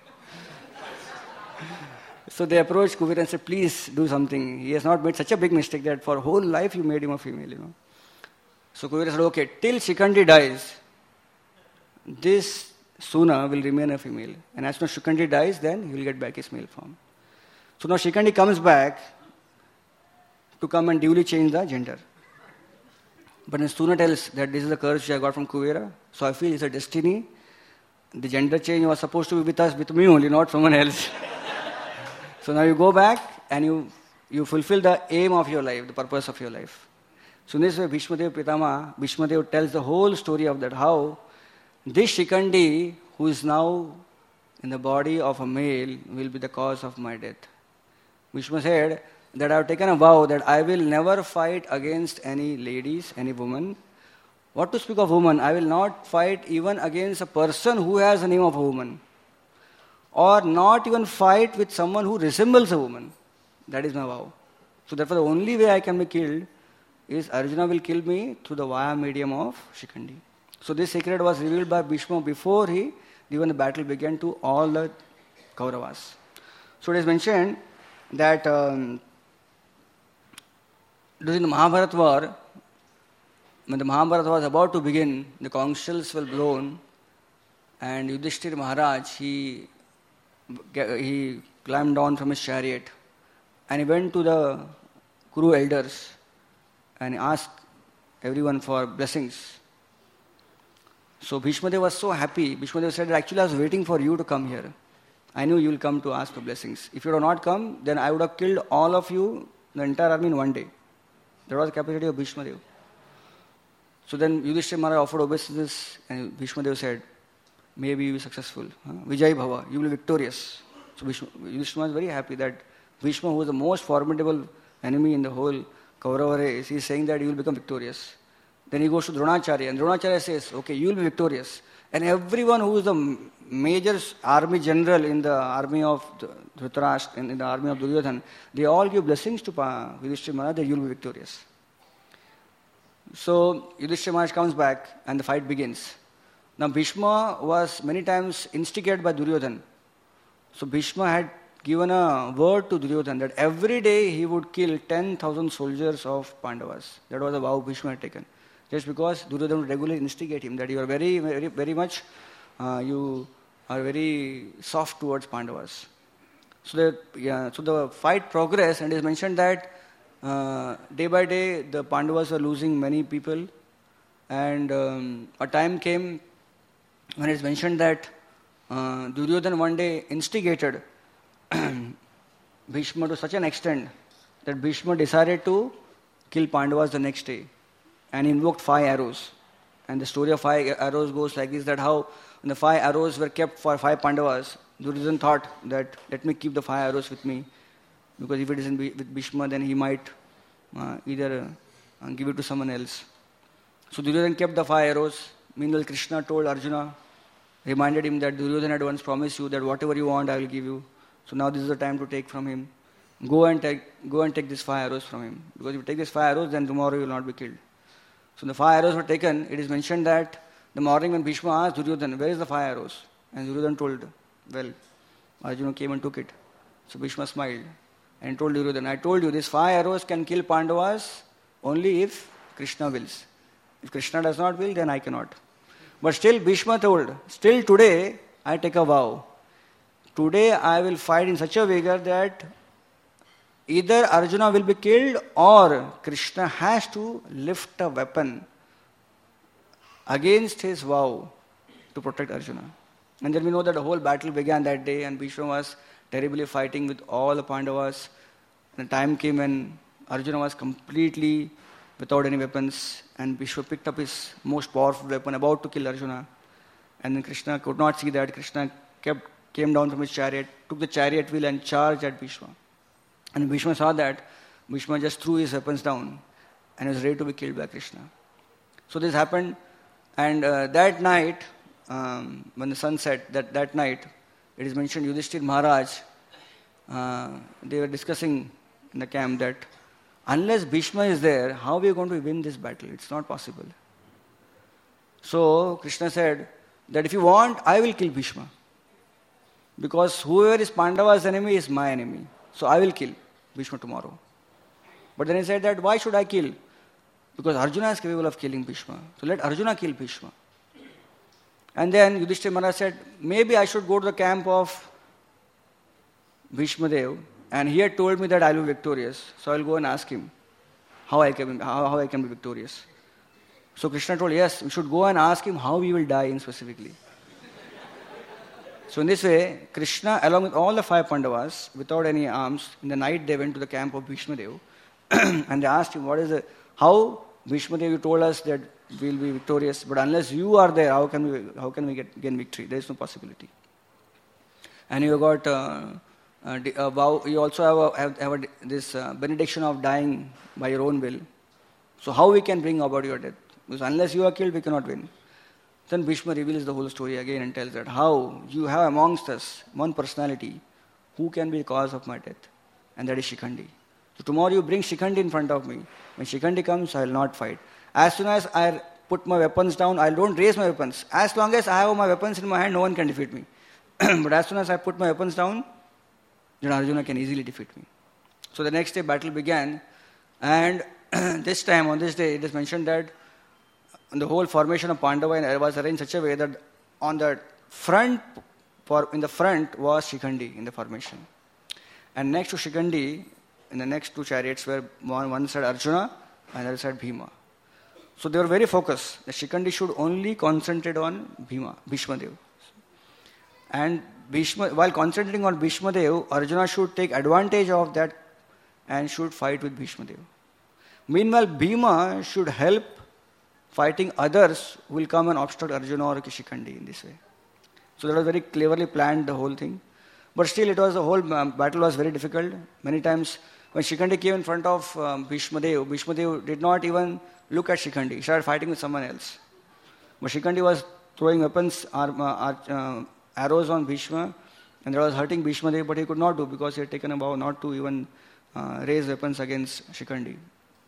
So they approached Kuvera and said, please do something. He has not made such a big mistake that for whole life you made him a female, you know. So Kuvera said, okay, till Shikandi dies, this Suna will remain a female. And as soon as Shikandi dies, then he will get back his male form. So now Shikandi comes back to come and duly change the gender. But when Suna tells that this is the curse which I got from Kuvera, so I feel it's a destiny. The gender change was supposed to be with us, with me only, not someone else. So now you go back and you, you fulfill the aim of your life, the purpose of your life. So in this way, Bhishmadev Pitama, Bhishmadev tells the whole story of that, how this Shikandi, who is now in the body of a male, will be the cause of my death. Bhishma said that I have taken a vow that I will never fight against any ladies, any woman. What to speak of woman? I will not fight even against a person who has the name of a woman. Or not even fight with someone who resembles a woman. That is my vow. So therefore the only way I can be killed is Arjuna will kill me through the via medium of Shikandi. So this secret was revealed by Bhishma before he, even the battle began, to all the Kauravas. So it is mentioned that um, during the Mahabharata war, when the Mahabharata was about to begin, the conch shells were blown, and Yudhishthira Maharaj, he, he climbed down from his chariot, and he went to the Kuru elders, and he asked everyone for blessings. So Bhishmadev was so happy. Bhishmadev said, actually I was waiting for you to come here. I knew you will come to ask for blessings. If you had not come, then I would have killed all of you, the entire army, in one day. That was the capacity of Bhishmadev. So then Yudhishthira Maharaj offered obeisance, and Bhishmadev said, maybe you will be successful. Huh? Vijay Bhava, you will be victorious. So Bhishma, Yudhishthira was very happy that Bhishma, who was the most formidable enemy in the whole Kaurava race, he is saying that you will become victorious. Then he goes to Dronacharya, and Dronacharya says, okay, you will be victorious. And everyone who is the major army general in the army of Dhritarashtra, in the army of Duryodhana, they all give blessings to Yudhishthira Maharaj that you will be victorious. So Yudhishthira Maharaj comes back and the fight begins. Now Bhishma was many times instigated by Duryodhana. So Bhishma had given a word to Duryodhana that every day he would kill ten thousand soldiers of Pandavas. That was a vow Bhishma had taken. Just because Duryodhana would regularly instigate him that you are very, very, very much, uh, you are very soft towards Pandavas. So the, yeah, so the fight progressed, and it is mentioned that uh, day by day the Pandavas were losing many people, and um, a time came when it is mentioned that uh, Duryodhana one day instigated Bhishma to such an extent that Bhishma decided to kill Pandavas the next day, and invoked five arrows. And the story of five arrows goes like this, that how when the five arrows were kept for five Pandavas, Duryodhana thought that let me keep the five arrows with me, because if it isn't with Bhishma, then he might uh, either uh, give it to someone else. So Duryodhana kept the five arrows. Meanwhile, Krishna told Arjuna, reminded him that Duryodhana had once promised you that whatever you want, I will give you. So now this is the time to take from him. Go and take, go and take these five arrows from him. Because if you take these five arrows, then tomorrow you will not be killed. So the five arrows were taken. It is mentioned that the morning when Bhishma asked Duryodhana, where is the five arrows? And Duryodhana told, well, Arjuna came and took it. So Bhishma smiled and told Duryodhana, I told you, these five arrows can kill Pandavas only if Krishna wills. If Krishna does not will, then I cannot. But still Bhishma told, still today I take a vow. Today I will fight in such a vigor that either Arjuna will be killed or Krishna has to lift a weapon against his vow to protect Arjuna. And then we know that the whole battle began that day and Bhishma was terribly fighting with all the Pandavas. And the time came when Arjuna was completely without any weapons and Bhishma picked up his most powerful weapon about to kill Arjuna. And then Krishna could not see that. Krishna kept, came down from his chariot, took the chariot wheel and charged at Bhishma. And Bhishma saw that. Bhishma just threw his weapons down and was ready to be killed by Krishna. So this happened. And uh, that night, um, when the sun set, that, that night, it is mentioned Yudhishthir Maharaj, uh, they were discussing in the camp that unless Bhishma is there, how are we going to win this battle? It's not possible. So Krishna said that if you want, I will kill Bhishma. Because whoever is Pandava's enemy is my enemy. So I will kill Bhishma tomorrow. But then he said that why should I kill? Because Arjuna is capable of killing Bhishma. So let Arjuna kill Bhishma. And then Yudhishthira Maharaj said, maybe I should go to the camp of Bhishma Dev. And he had told me that I will be victorious. So I will go and ask him how I can, how, how I can be victorious. So Krishna told, yes, we should go and ask him how we will die in specifically. So in this way, Krishna, along with all the five Pandavas, without any arms, in the night they went to the camp of Bhishma Dev and they asked him, what is the, how Bhishma Dev, you told us that we will be victorious, but unless you are there, how can we, how can we get, gain victory? There is no possibility. And you got, uh, uh, uh, vow, you also have, a, have, have a, this uh, benediction of dying by your own will. So how we can bring about your death? Because unless you are killed, we cannot win. Then Bhishma reveals the whole story again and tells that how you have amongst us one personality who can be the cause of my death, and that is Shikhandi. So tomorrow you bring Shikhandi in front of me. When Shikhandi comes, I will not fight. As soon as I put my weapons down, I don't raise my weapons. As long as I have my weapons in my hand, no one can defeat me. But as soon as I put my weapons down, then Arjuna can easily defeat me. So the next day battle began, and this time, on this day, it is mentioned that the whole formation of Pandava and was arranged in such a way that on the front, for in the front was Shikhandi in the formation. And next to Shikhandi, in the next two chariots were one, one side Arjuna and the other side Bhima. So they were very focused. The Shikhandi should only concentrate on Bhima, Bhishma Dev. And Bhishma, while concentrating on Bhishma Dev, Arjuna should take advantage of that and should fight with Bhishma Dev. Meanwhile, Bhima should help fighting others who will come and obstruct Arjuna or Shikhandi in this way. So that was very cleverly planned, the whole thing. But still, it was the whole um, battle was very difficult. Many times, when Shikhandi came in front of um, Bhishma Dev, Bhishma Dev did not even look at Shikhandi. He started fighting with someone else. But Shikhandi was throwing weapons, arm, uh, uh, arrows on Bhishma, and that was hurting Bhishma Dev, but he could not do because he had taken a vow not to even uh, raise weapons against Shikhandi.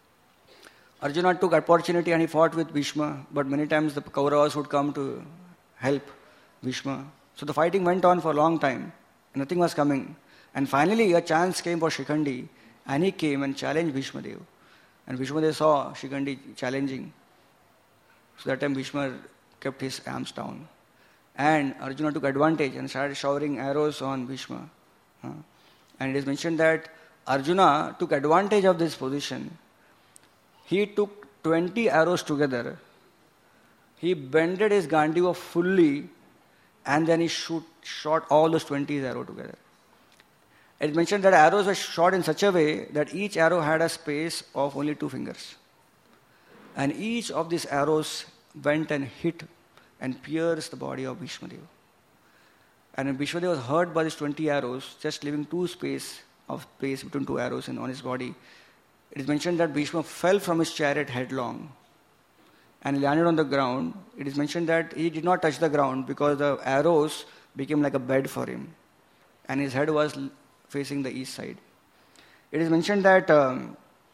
Arjuna took opportunity and he fought with Bhishma, but many times the Kauravas would come to help Bhishma. So the fighting went on for a long time. Nothing was coming. And finally a chance came for Shikhandi, and he came and challenged Bhishma Dev. And Bhishma Dev saw Shikhandi challenging. So that time Bhishma kept his arms down. And Arjuna took advantage and started showering arrows on Bhishma. And it is mentioned that Arjuna took advantage of this position. He took twenty arrows together. He bended his Gandiva fully, and then he shoot, shot all those twenty arrows together. It mentioned that arrows were shot in such a way that each arrow had a space of only two fingers. And each of these arrows went and hit and pierced the body of Bhishma Dev. And when Bhishma Dev was hurt by these twenty arrows, just leaving two space of space between two arrows and on his body, it is mentioned that Bhishma fell from his chariot headlong and landed on the ground. It is mentioned that he did not touch the ground because the arrows became like a bed for him, and his head was facing the east side. It is mentioned that um,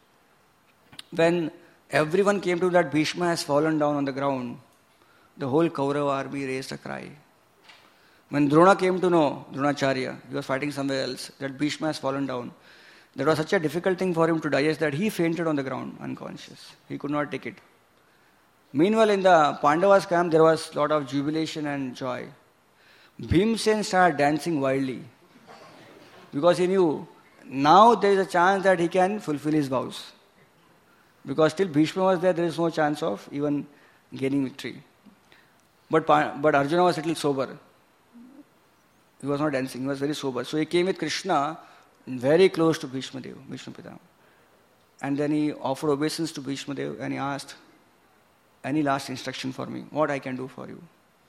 when everyone came to that Bhishma has fallen down on the ground, the whole Kaurava army raised a cry. When Drona came to know, Dronacharya, he was fighting somewhere else, that Bhishma has fallen down, that was such a difficult thing for him to digest that he fainted on the ground, unconscious. He could not take it. Meanwhile, in the Pandavas' camp, there was a lot of jubilation and joy. Bhimsen started dancing wildly because he knew now there is a chance that he can fulfill his vows. Because still Bhishma was there, there is no chance of even gaining victory. But, but Arjuna was a little sober. He was not dancing, he was very sober. So he came with Krishna very close to Bhishma Dev, Bhishma Pitama. And then he offered obeisance to Bhishma Dev and he asked, any last instruction for me, what I can do for you?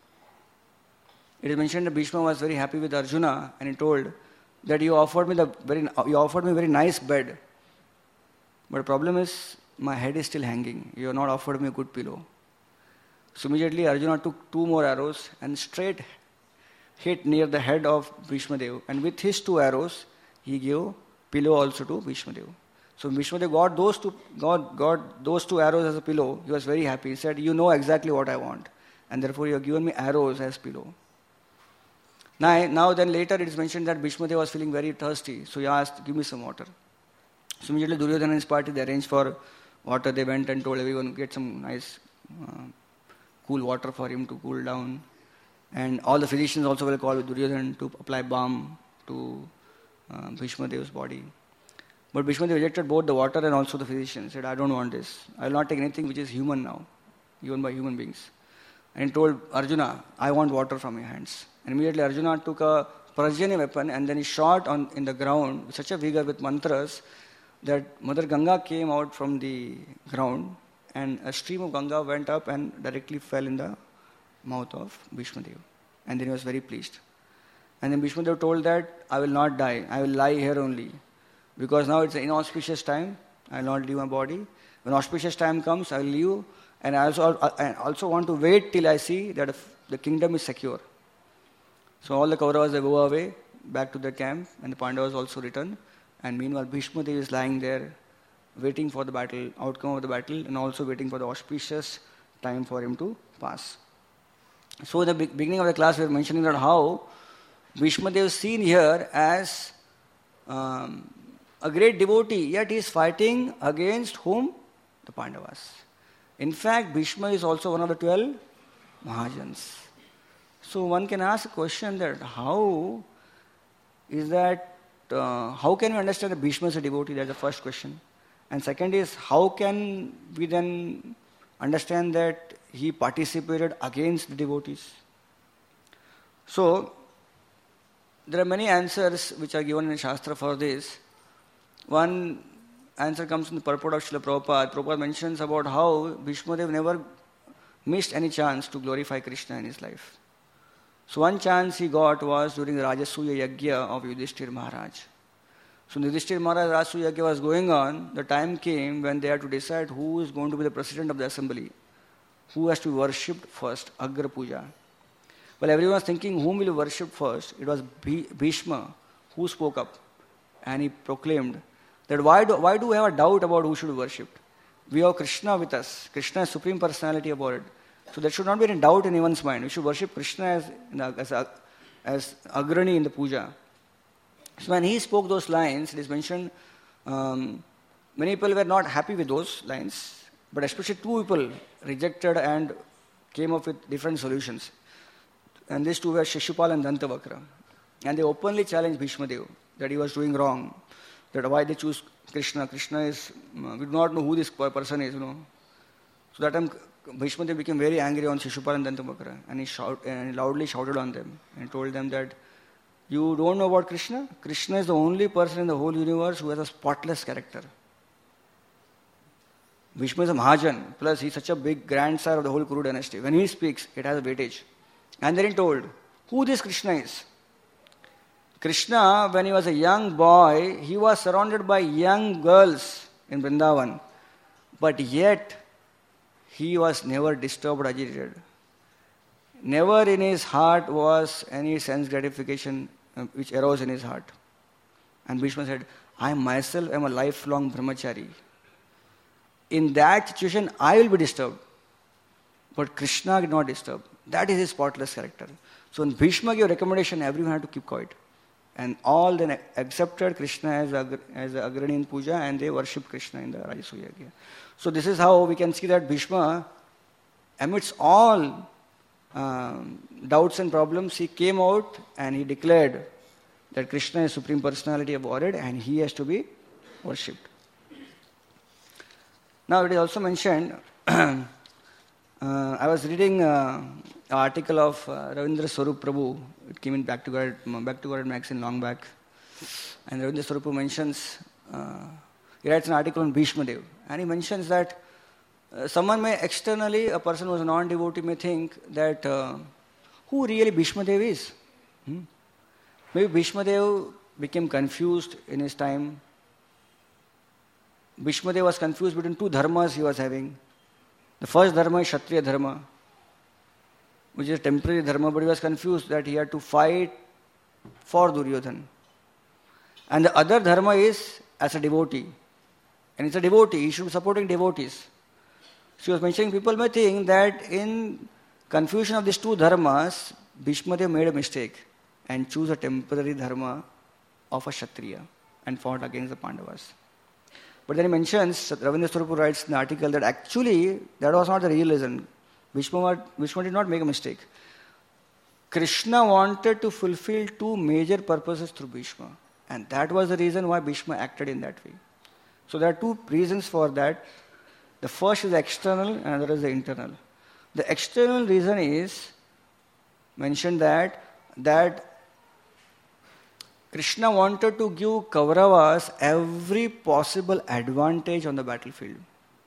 It is mentioned that Bhishma was very happy with Arjuna and he told that you offered me the very you offered me a very nice bed. But the problem is my head is still hanging. You have not offered me a good pillow. So immediately Arjuna took two more arrows and straight hit near the head of Bhishma Dev. And with his two arrows, he gave pillow also to Bhishma Dev. So Bhishma Dev got those two got, got those two arrows as a pillow. He was very happy. He said, you know exactly what I want. And therefore you have given me arrows as pillow. Now, now then later it is mentioned that Bhishma Dev was feeling very thirsty. So he asked, give me some water. So immediately Duryodhana and his party, they arranged for water. They went and told everyone, get some nice uh, cool water for him to cool down. And all the physicians also were called with Duryodhana to apply balm to uh, Bhishma Dev's body. But Bhishma Dev rejected both the water and also the physician. He said, I don't want this. I will not take anything which is human now, given by human beings. And he told Arjuna, I want water from your hands. And immediately Arjuna took a Prajani weapon and then he shot on in the ground with such a vigor with mantras that Mother Ganga came out from the ground and a stream of Ganga went up and directly fell in the mouth of Bhishma Dev. And then he was very pleased. And then Bhishma Dev told that, I will not die, I will lie here only. Because now it's an inauspicious time, I will not leave my body. When auspicious time comes, I will leave. And I also, I also want to wait till I see that the kingdom is secure. So all the Kauravas, they go away, back to their camp, and the Pandavas also return. And meanwhile, Bhishma Dev is lying there, waiting for the battle, outcome of the battle, and also waiting for the auspicious time for him to pass. So in the beginning of the class, we were mentioning that how Bhishma Dev is seen here as um, a great devotee, yet he is fighting against whom? The Pandavas. In fact, Bhishma is also one of the twelve Mahajans. So one can ask a question that how is that, uh, how can we understand that Bhishma is a devotee? That's the first question. And second is, how can we then understand that he participated against the devotees? So, there are many answers which are given in Shastra for this. One answer comes from the purport of Srila Prabhupada. Prabhupada mentions about how Bhishma Dev never missed any chance to glorify Krishna in his life. So one chance he got was during the Rajasuya Yagya of Yudhishthira Maharaj. So Yudhishthira Maharaj Rajasuya Yagya was going on. The time came when they had to decide who is going to be the president of the assembly. Who has to be worshipped first? Agra Puja. Well, everyone was thinking whom will worship first. It was Bhishma who spoke up. And he proclaimed that why do, why do we have a doubt about who should be worshipped? We have Krishna with us. Krishna is supreme personality about it. So there should not be any doubt in anyone's mind. We should worship Krishna as, as, as Agrani in the puja. So when he spoke those lines, it is mentioned, um, many people were not happy with those lines, but especially two people rejected and came up with different solutions. And these two were Shishupal and Dantavakra. And they openly challenged Bhishma Dev that he was doing wrong, that why they choose Krishna. Krishna is, we do not know who this person is, you know. So that time Bhishma Dev became very angry on Shishupal and Dantavakra, and he, shout, and he loudly shouted on them and told them that you don't know about Krishna? Krishna is the only person in the whole universe who has a spotless character. Bhishma is a Mahajan, plus he's such a big grandsire of the whole Kuru dynasty. When he speaks, it has a weightage. And then he told who this Krishna is. Krishna, when he was a young boy, he was surrounded by young girls in Vrindavan, but yet he was never disturbed or agitated. Never in his heart was any sense gratification uh, which arose in his heart. And Bhishma said, I myself am a lifelong brahmachari. In that situation, I will be disturbed. But Krishna did not disturb. That is his spotless character. So when Bhishma gave recommendation, everyone had to keep quiet. And all then accepted Krishna as a, as a Agrani in puja, and they worshipped Krishna in the Rajasuya Yagya. So this is how we can see that Bhishma, amidst all um, doubts and problems, he came out and he declared that Krishna is Supreme Personality of Godhead and he has to be worshipped. Now it is also mentioned, uh, I was reading uh, an article of uh, Ravindra Swarup Prabhu. It came in Back to God, Back to God magazine long back. And Ravindra Swarup mentions, uh, he writes an article on Bhishma Dev. And he mentions that uh, someone may externally, a person who is a non-devotee may think that uh, who really Bhishma Dev is. Hmm? Maybe Bhishma Dev became confused in his time. Bhishma Dev was confused between two dharmas he was having. The first dharma is Kshatriya dharma, which is a temporary dharma, but he was confused that he had to fight for Duryodhana. And the other dharma is as a devotee. And it's a devotee, he should be supporting devotees. She was mentioning people may think that in confusion of these two dharmas, Bhishma Dev made a mistake and chose a temporary dharma of a Kshatriya and fought against the Pandavas. But then he mentions, Ravindra Swarup writes in the article that actually that was not the real reason. Bhishma, Bhishma did not make a mistake. Krishna wanted to fulfill two major purposes through Bhishma. And that was the reason why Bhishma acted in that way. So there are two reasons for that. The first is external and another is the internal. The external reason is mentioned that that Krishna wanted to give Kauravas every possible advantage on the battlefield.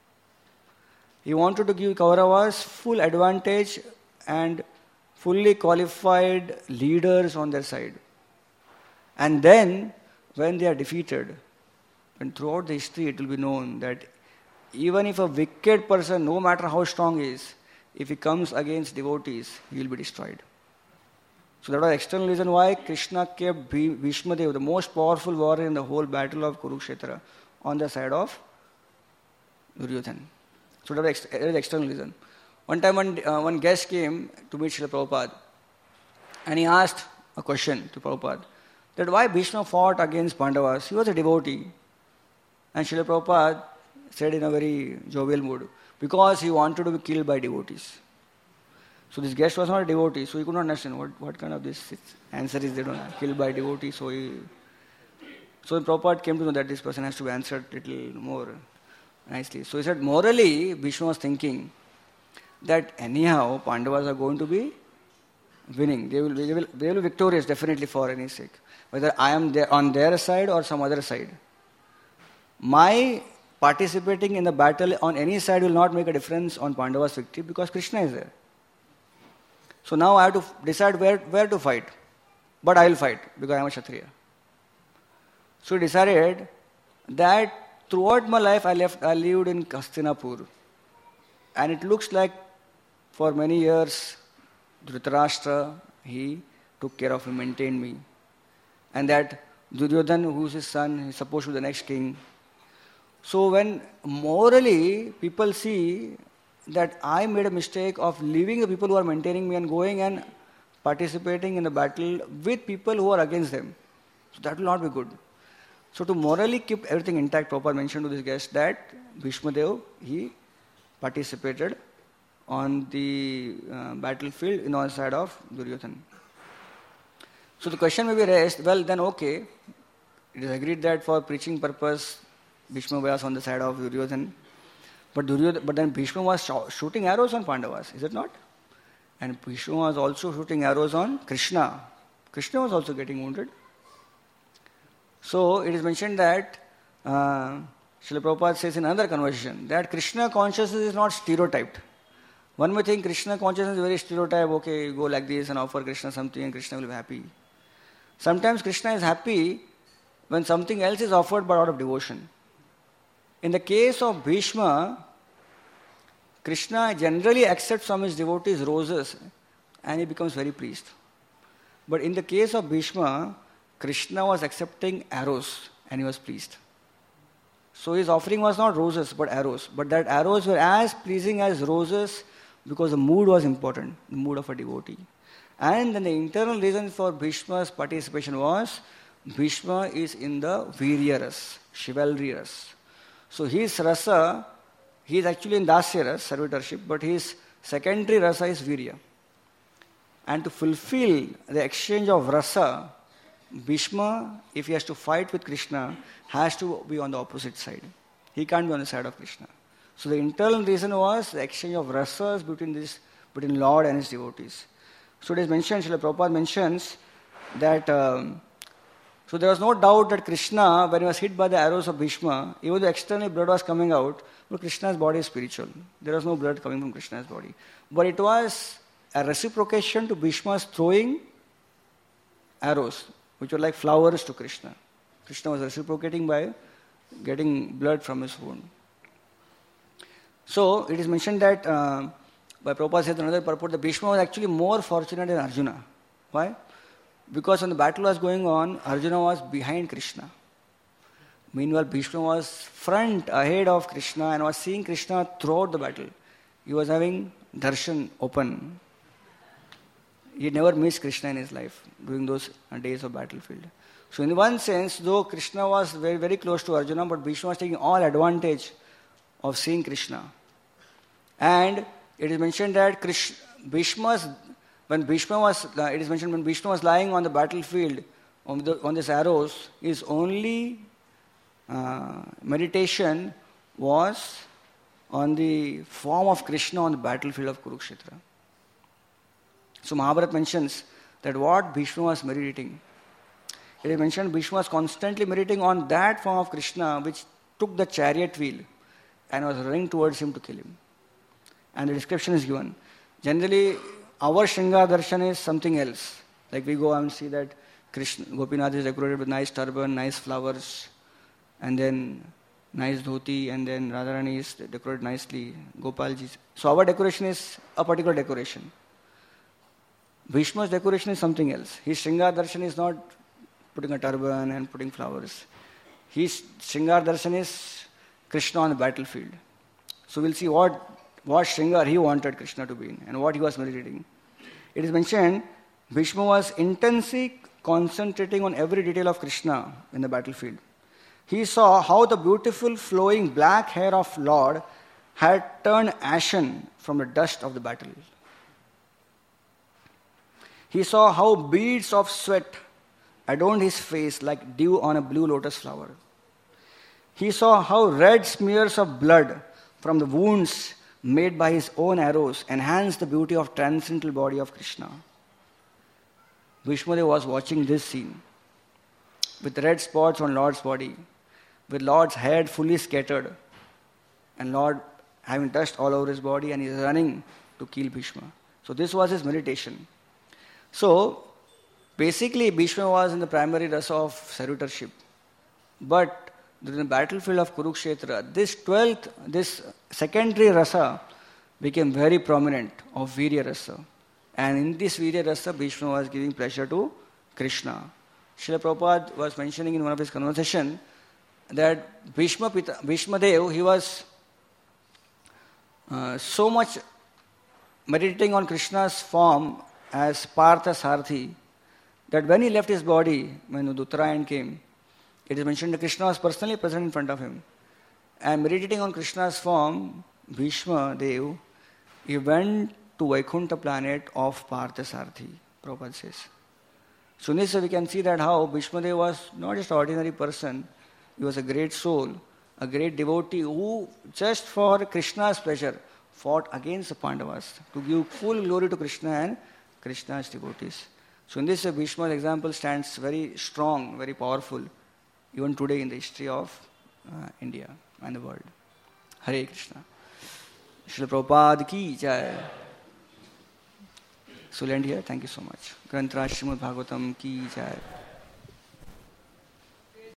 He wanted to give Kauravas full advantage and fully qualified leaders on their side. And then, when they are defeated, and throughout the history it will be known that even if a wicked person, no matter how strong he is, if he comes against devotees, he will be destroyed. So that was the external reason why Krishna kept Bhishma Dev, the most powerful warrior in the whole battle of Kurukshetra, on the side of Duryodhana. So that was the external reason. One time one, uh, one guest came to meet Srila Prabhupada and he asked a question to Prabhupada that why Bhishma fought against Pandavas. He was a devotee. And Srila Prabhupada said in a very jovial mood, because he wanted to be killed by devotees. So this guest was not a devotee, so he could not understand what, what kind of this answer is they don't know, killed by devotee. So he, so Prabhupada came to know that this person has to be answered a little more nicely. So he said, morally, Bhishma was thinking that anyhow Pandavas are going to be winning. They will, they will, they will be victorious definitely for any sake. Whether I am there on their side or some other side. My participating in the battle on any side will not make a difference on Pandavas' victory because Krishna is there. So now I have to decide where, where to fight. But I will fight because I am a Kshatriya. So he decided that throughout my life I left, I lived in Hastinapur. And it looks like for many years Dhritarashtra, he took care of me, maintained me. And that Duryodhana, who is his son, he is supposed to be the next king. So when morally people see that I made a mistake of leaving the people who are maintaining me and going and participating in the battle with people who are against them. So that will not be good. So to morally keep everything intact, Prabhupada mentioned to this guest that Bhishma Dev, he participated on the uh, battlefield in on the side of Duryodhana. So the question may be raised, well then okay, it is agreed that for preaching purpose, Bhishma was on the side of Duryodhana. But, Duryodhana, but then Bhishma was sh- shooting arrows on Pandavas, is it not? And Bhishma was also shooting arrows on Krishna. Krishna was also getting wounded. So it is mentioned that uh, Srila Prabhupada says in another conversation that Krishna consciousness is not stereotyped. One may think Krishna consciousness is very stereotyped, okay, you go like this and offer Krishna something and Krishna will be happy. Sometimes Krishna is happy when something else is offered but out of devotion. In the case of Bhishma, Krishna generally accepts from his devotees roses and he becomes very pleased. But in the case of Bhishma, Krishna was accepting arrows and he was pleased. So his offering was not roses but arrows. But that arrows were as pleasing as roses because the mood was important, the mood of a devotee. And then the internal reason for Bhishma's participation was Bhishma is in the Virya ras, chivalry ras. So his rasa, he is actually in Dasya ras, servitorship, but his secondary rasa is Virya. And to fulfill the exchange of rasa, Bhishma, if he has to fight with Krishna, has to be on the opposite side. He can't be on the side of Krishna. So the internal reason was the exchange of rasas between this, between Lord and his devotees. So it is mentioned, Srila Prabhupada mentions that, um, so there was no doubt that Krishna, when he was hit by the arrows of Bhishma, even though externally blood was coming out, but Krishna's body is spiritual. There was no blood coming from Krishna's body. But it was a reciprocation to Bhishma's throwing arrows, which were like flowers to Krishna. Krishna was reciprocating by getting blood from his wound. So it is mentioned that, uh, by Prabhupada said another purport, that Bhishma was actually more fortunate than Arjuna. Why? Because when the battle was going on, Arjuna was behind Krishna. Meanwhile, Bhishma was front, ahead of Krishna and was seeing Krishna throughout the battle. He was having darshan open. He never missed Krishna in his life during those days of battlefield. So in one sense, though Krishna was very, very close to Arjuna, but Bhishma was taking all advantage of seeing Krishna. And it is mentioned that Krishna, Bhishma's, when Bhishma was, uh, it is mentioned when Bhishma was lying on the battlefield on, the, on these arrows, his only uh, meditation was on the form of Krishna on the battlefield of Kurukshetra. So Mahabharata mentions that what Bhishma was meditating. It is mentioned Bhishma was constantly meditating on that form of Krishna which took the chariot wheel and was running towards him to kill him. And the description is given. Generally, our Shringar Darshan is something else. Like we go and see that Krishna, Gopinath is decorated with nice turban, nice flowers, and then nice dhoti, and then Radharani is decorated nicely, Gopalji. So our decoration is a particular decoration. Bhishma's decoration is something else. His Shringar Darshan is not putting a turban and putting flowers. His Shringar Darshan is Krishna on the battlefield. So we'll see what, what Shringar he wanted Krishna to be in and what he was meditating. It is mentioned Bhishma was intensely concentrating on every detail of Krishna in the battlefield. He saw how the beautiful flowing black hair of Lord had turned ashen from the dust of the battle. He saw how beads of sweat adorned his face like dew on a blue lotus flower. He saw how red smears of blood from the wounds made by his own arrows enhanced the beauty of transcendental body of Krishna. Bhishmadeva was watching this scene with red spots on Lord's body, with Lord's head fully scattered, and Lord having dust all over his body, and he is running to kill Bhishma. So this was his meditation. So basically Bhishma was in the primary rasa of servitorship. But during the battlefield of Kurukshetra, this twelfth, this secondary rasa became very prominent of Virya rasa. And in this Virya rasa, Bhishma was giving pleasure to Krishna. Srila Prabhupada was mentioning in one of his conversations that Bhishma, Pita, Bhishma Dev, he was uh, so much meditating on Krishna's form as Partha Sarthi, that when he left his body, when Uttarayan came, it is mentioned that Krishna was personally present in front of him. And meditating on Krishna's form, Bhishma Dev, he went to Vaikuntha planet of Partha Sarthi, Prabhupada says. So in this we can see that how Bhishma Dev was not just an ordinary person, he was a great soul, a great devotee who just for Krishna's pleasure fought against the Pandavas to give full glory to Krishna and Krishna's devotees. So in this, uh, Bhishma's example stands very strong, very powerful, even today in the history of uh, India and the world. Hare Krishna. Srila Prabhupada ki jai. So we'll end here. Thank you so much. Granth Raj Srimad Bhagavatam ki jai.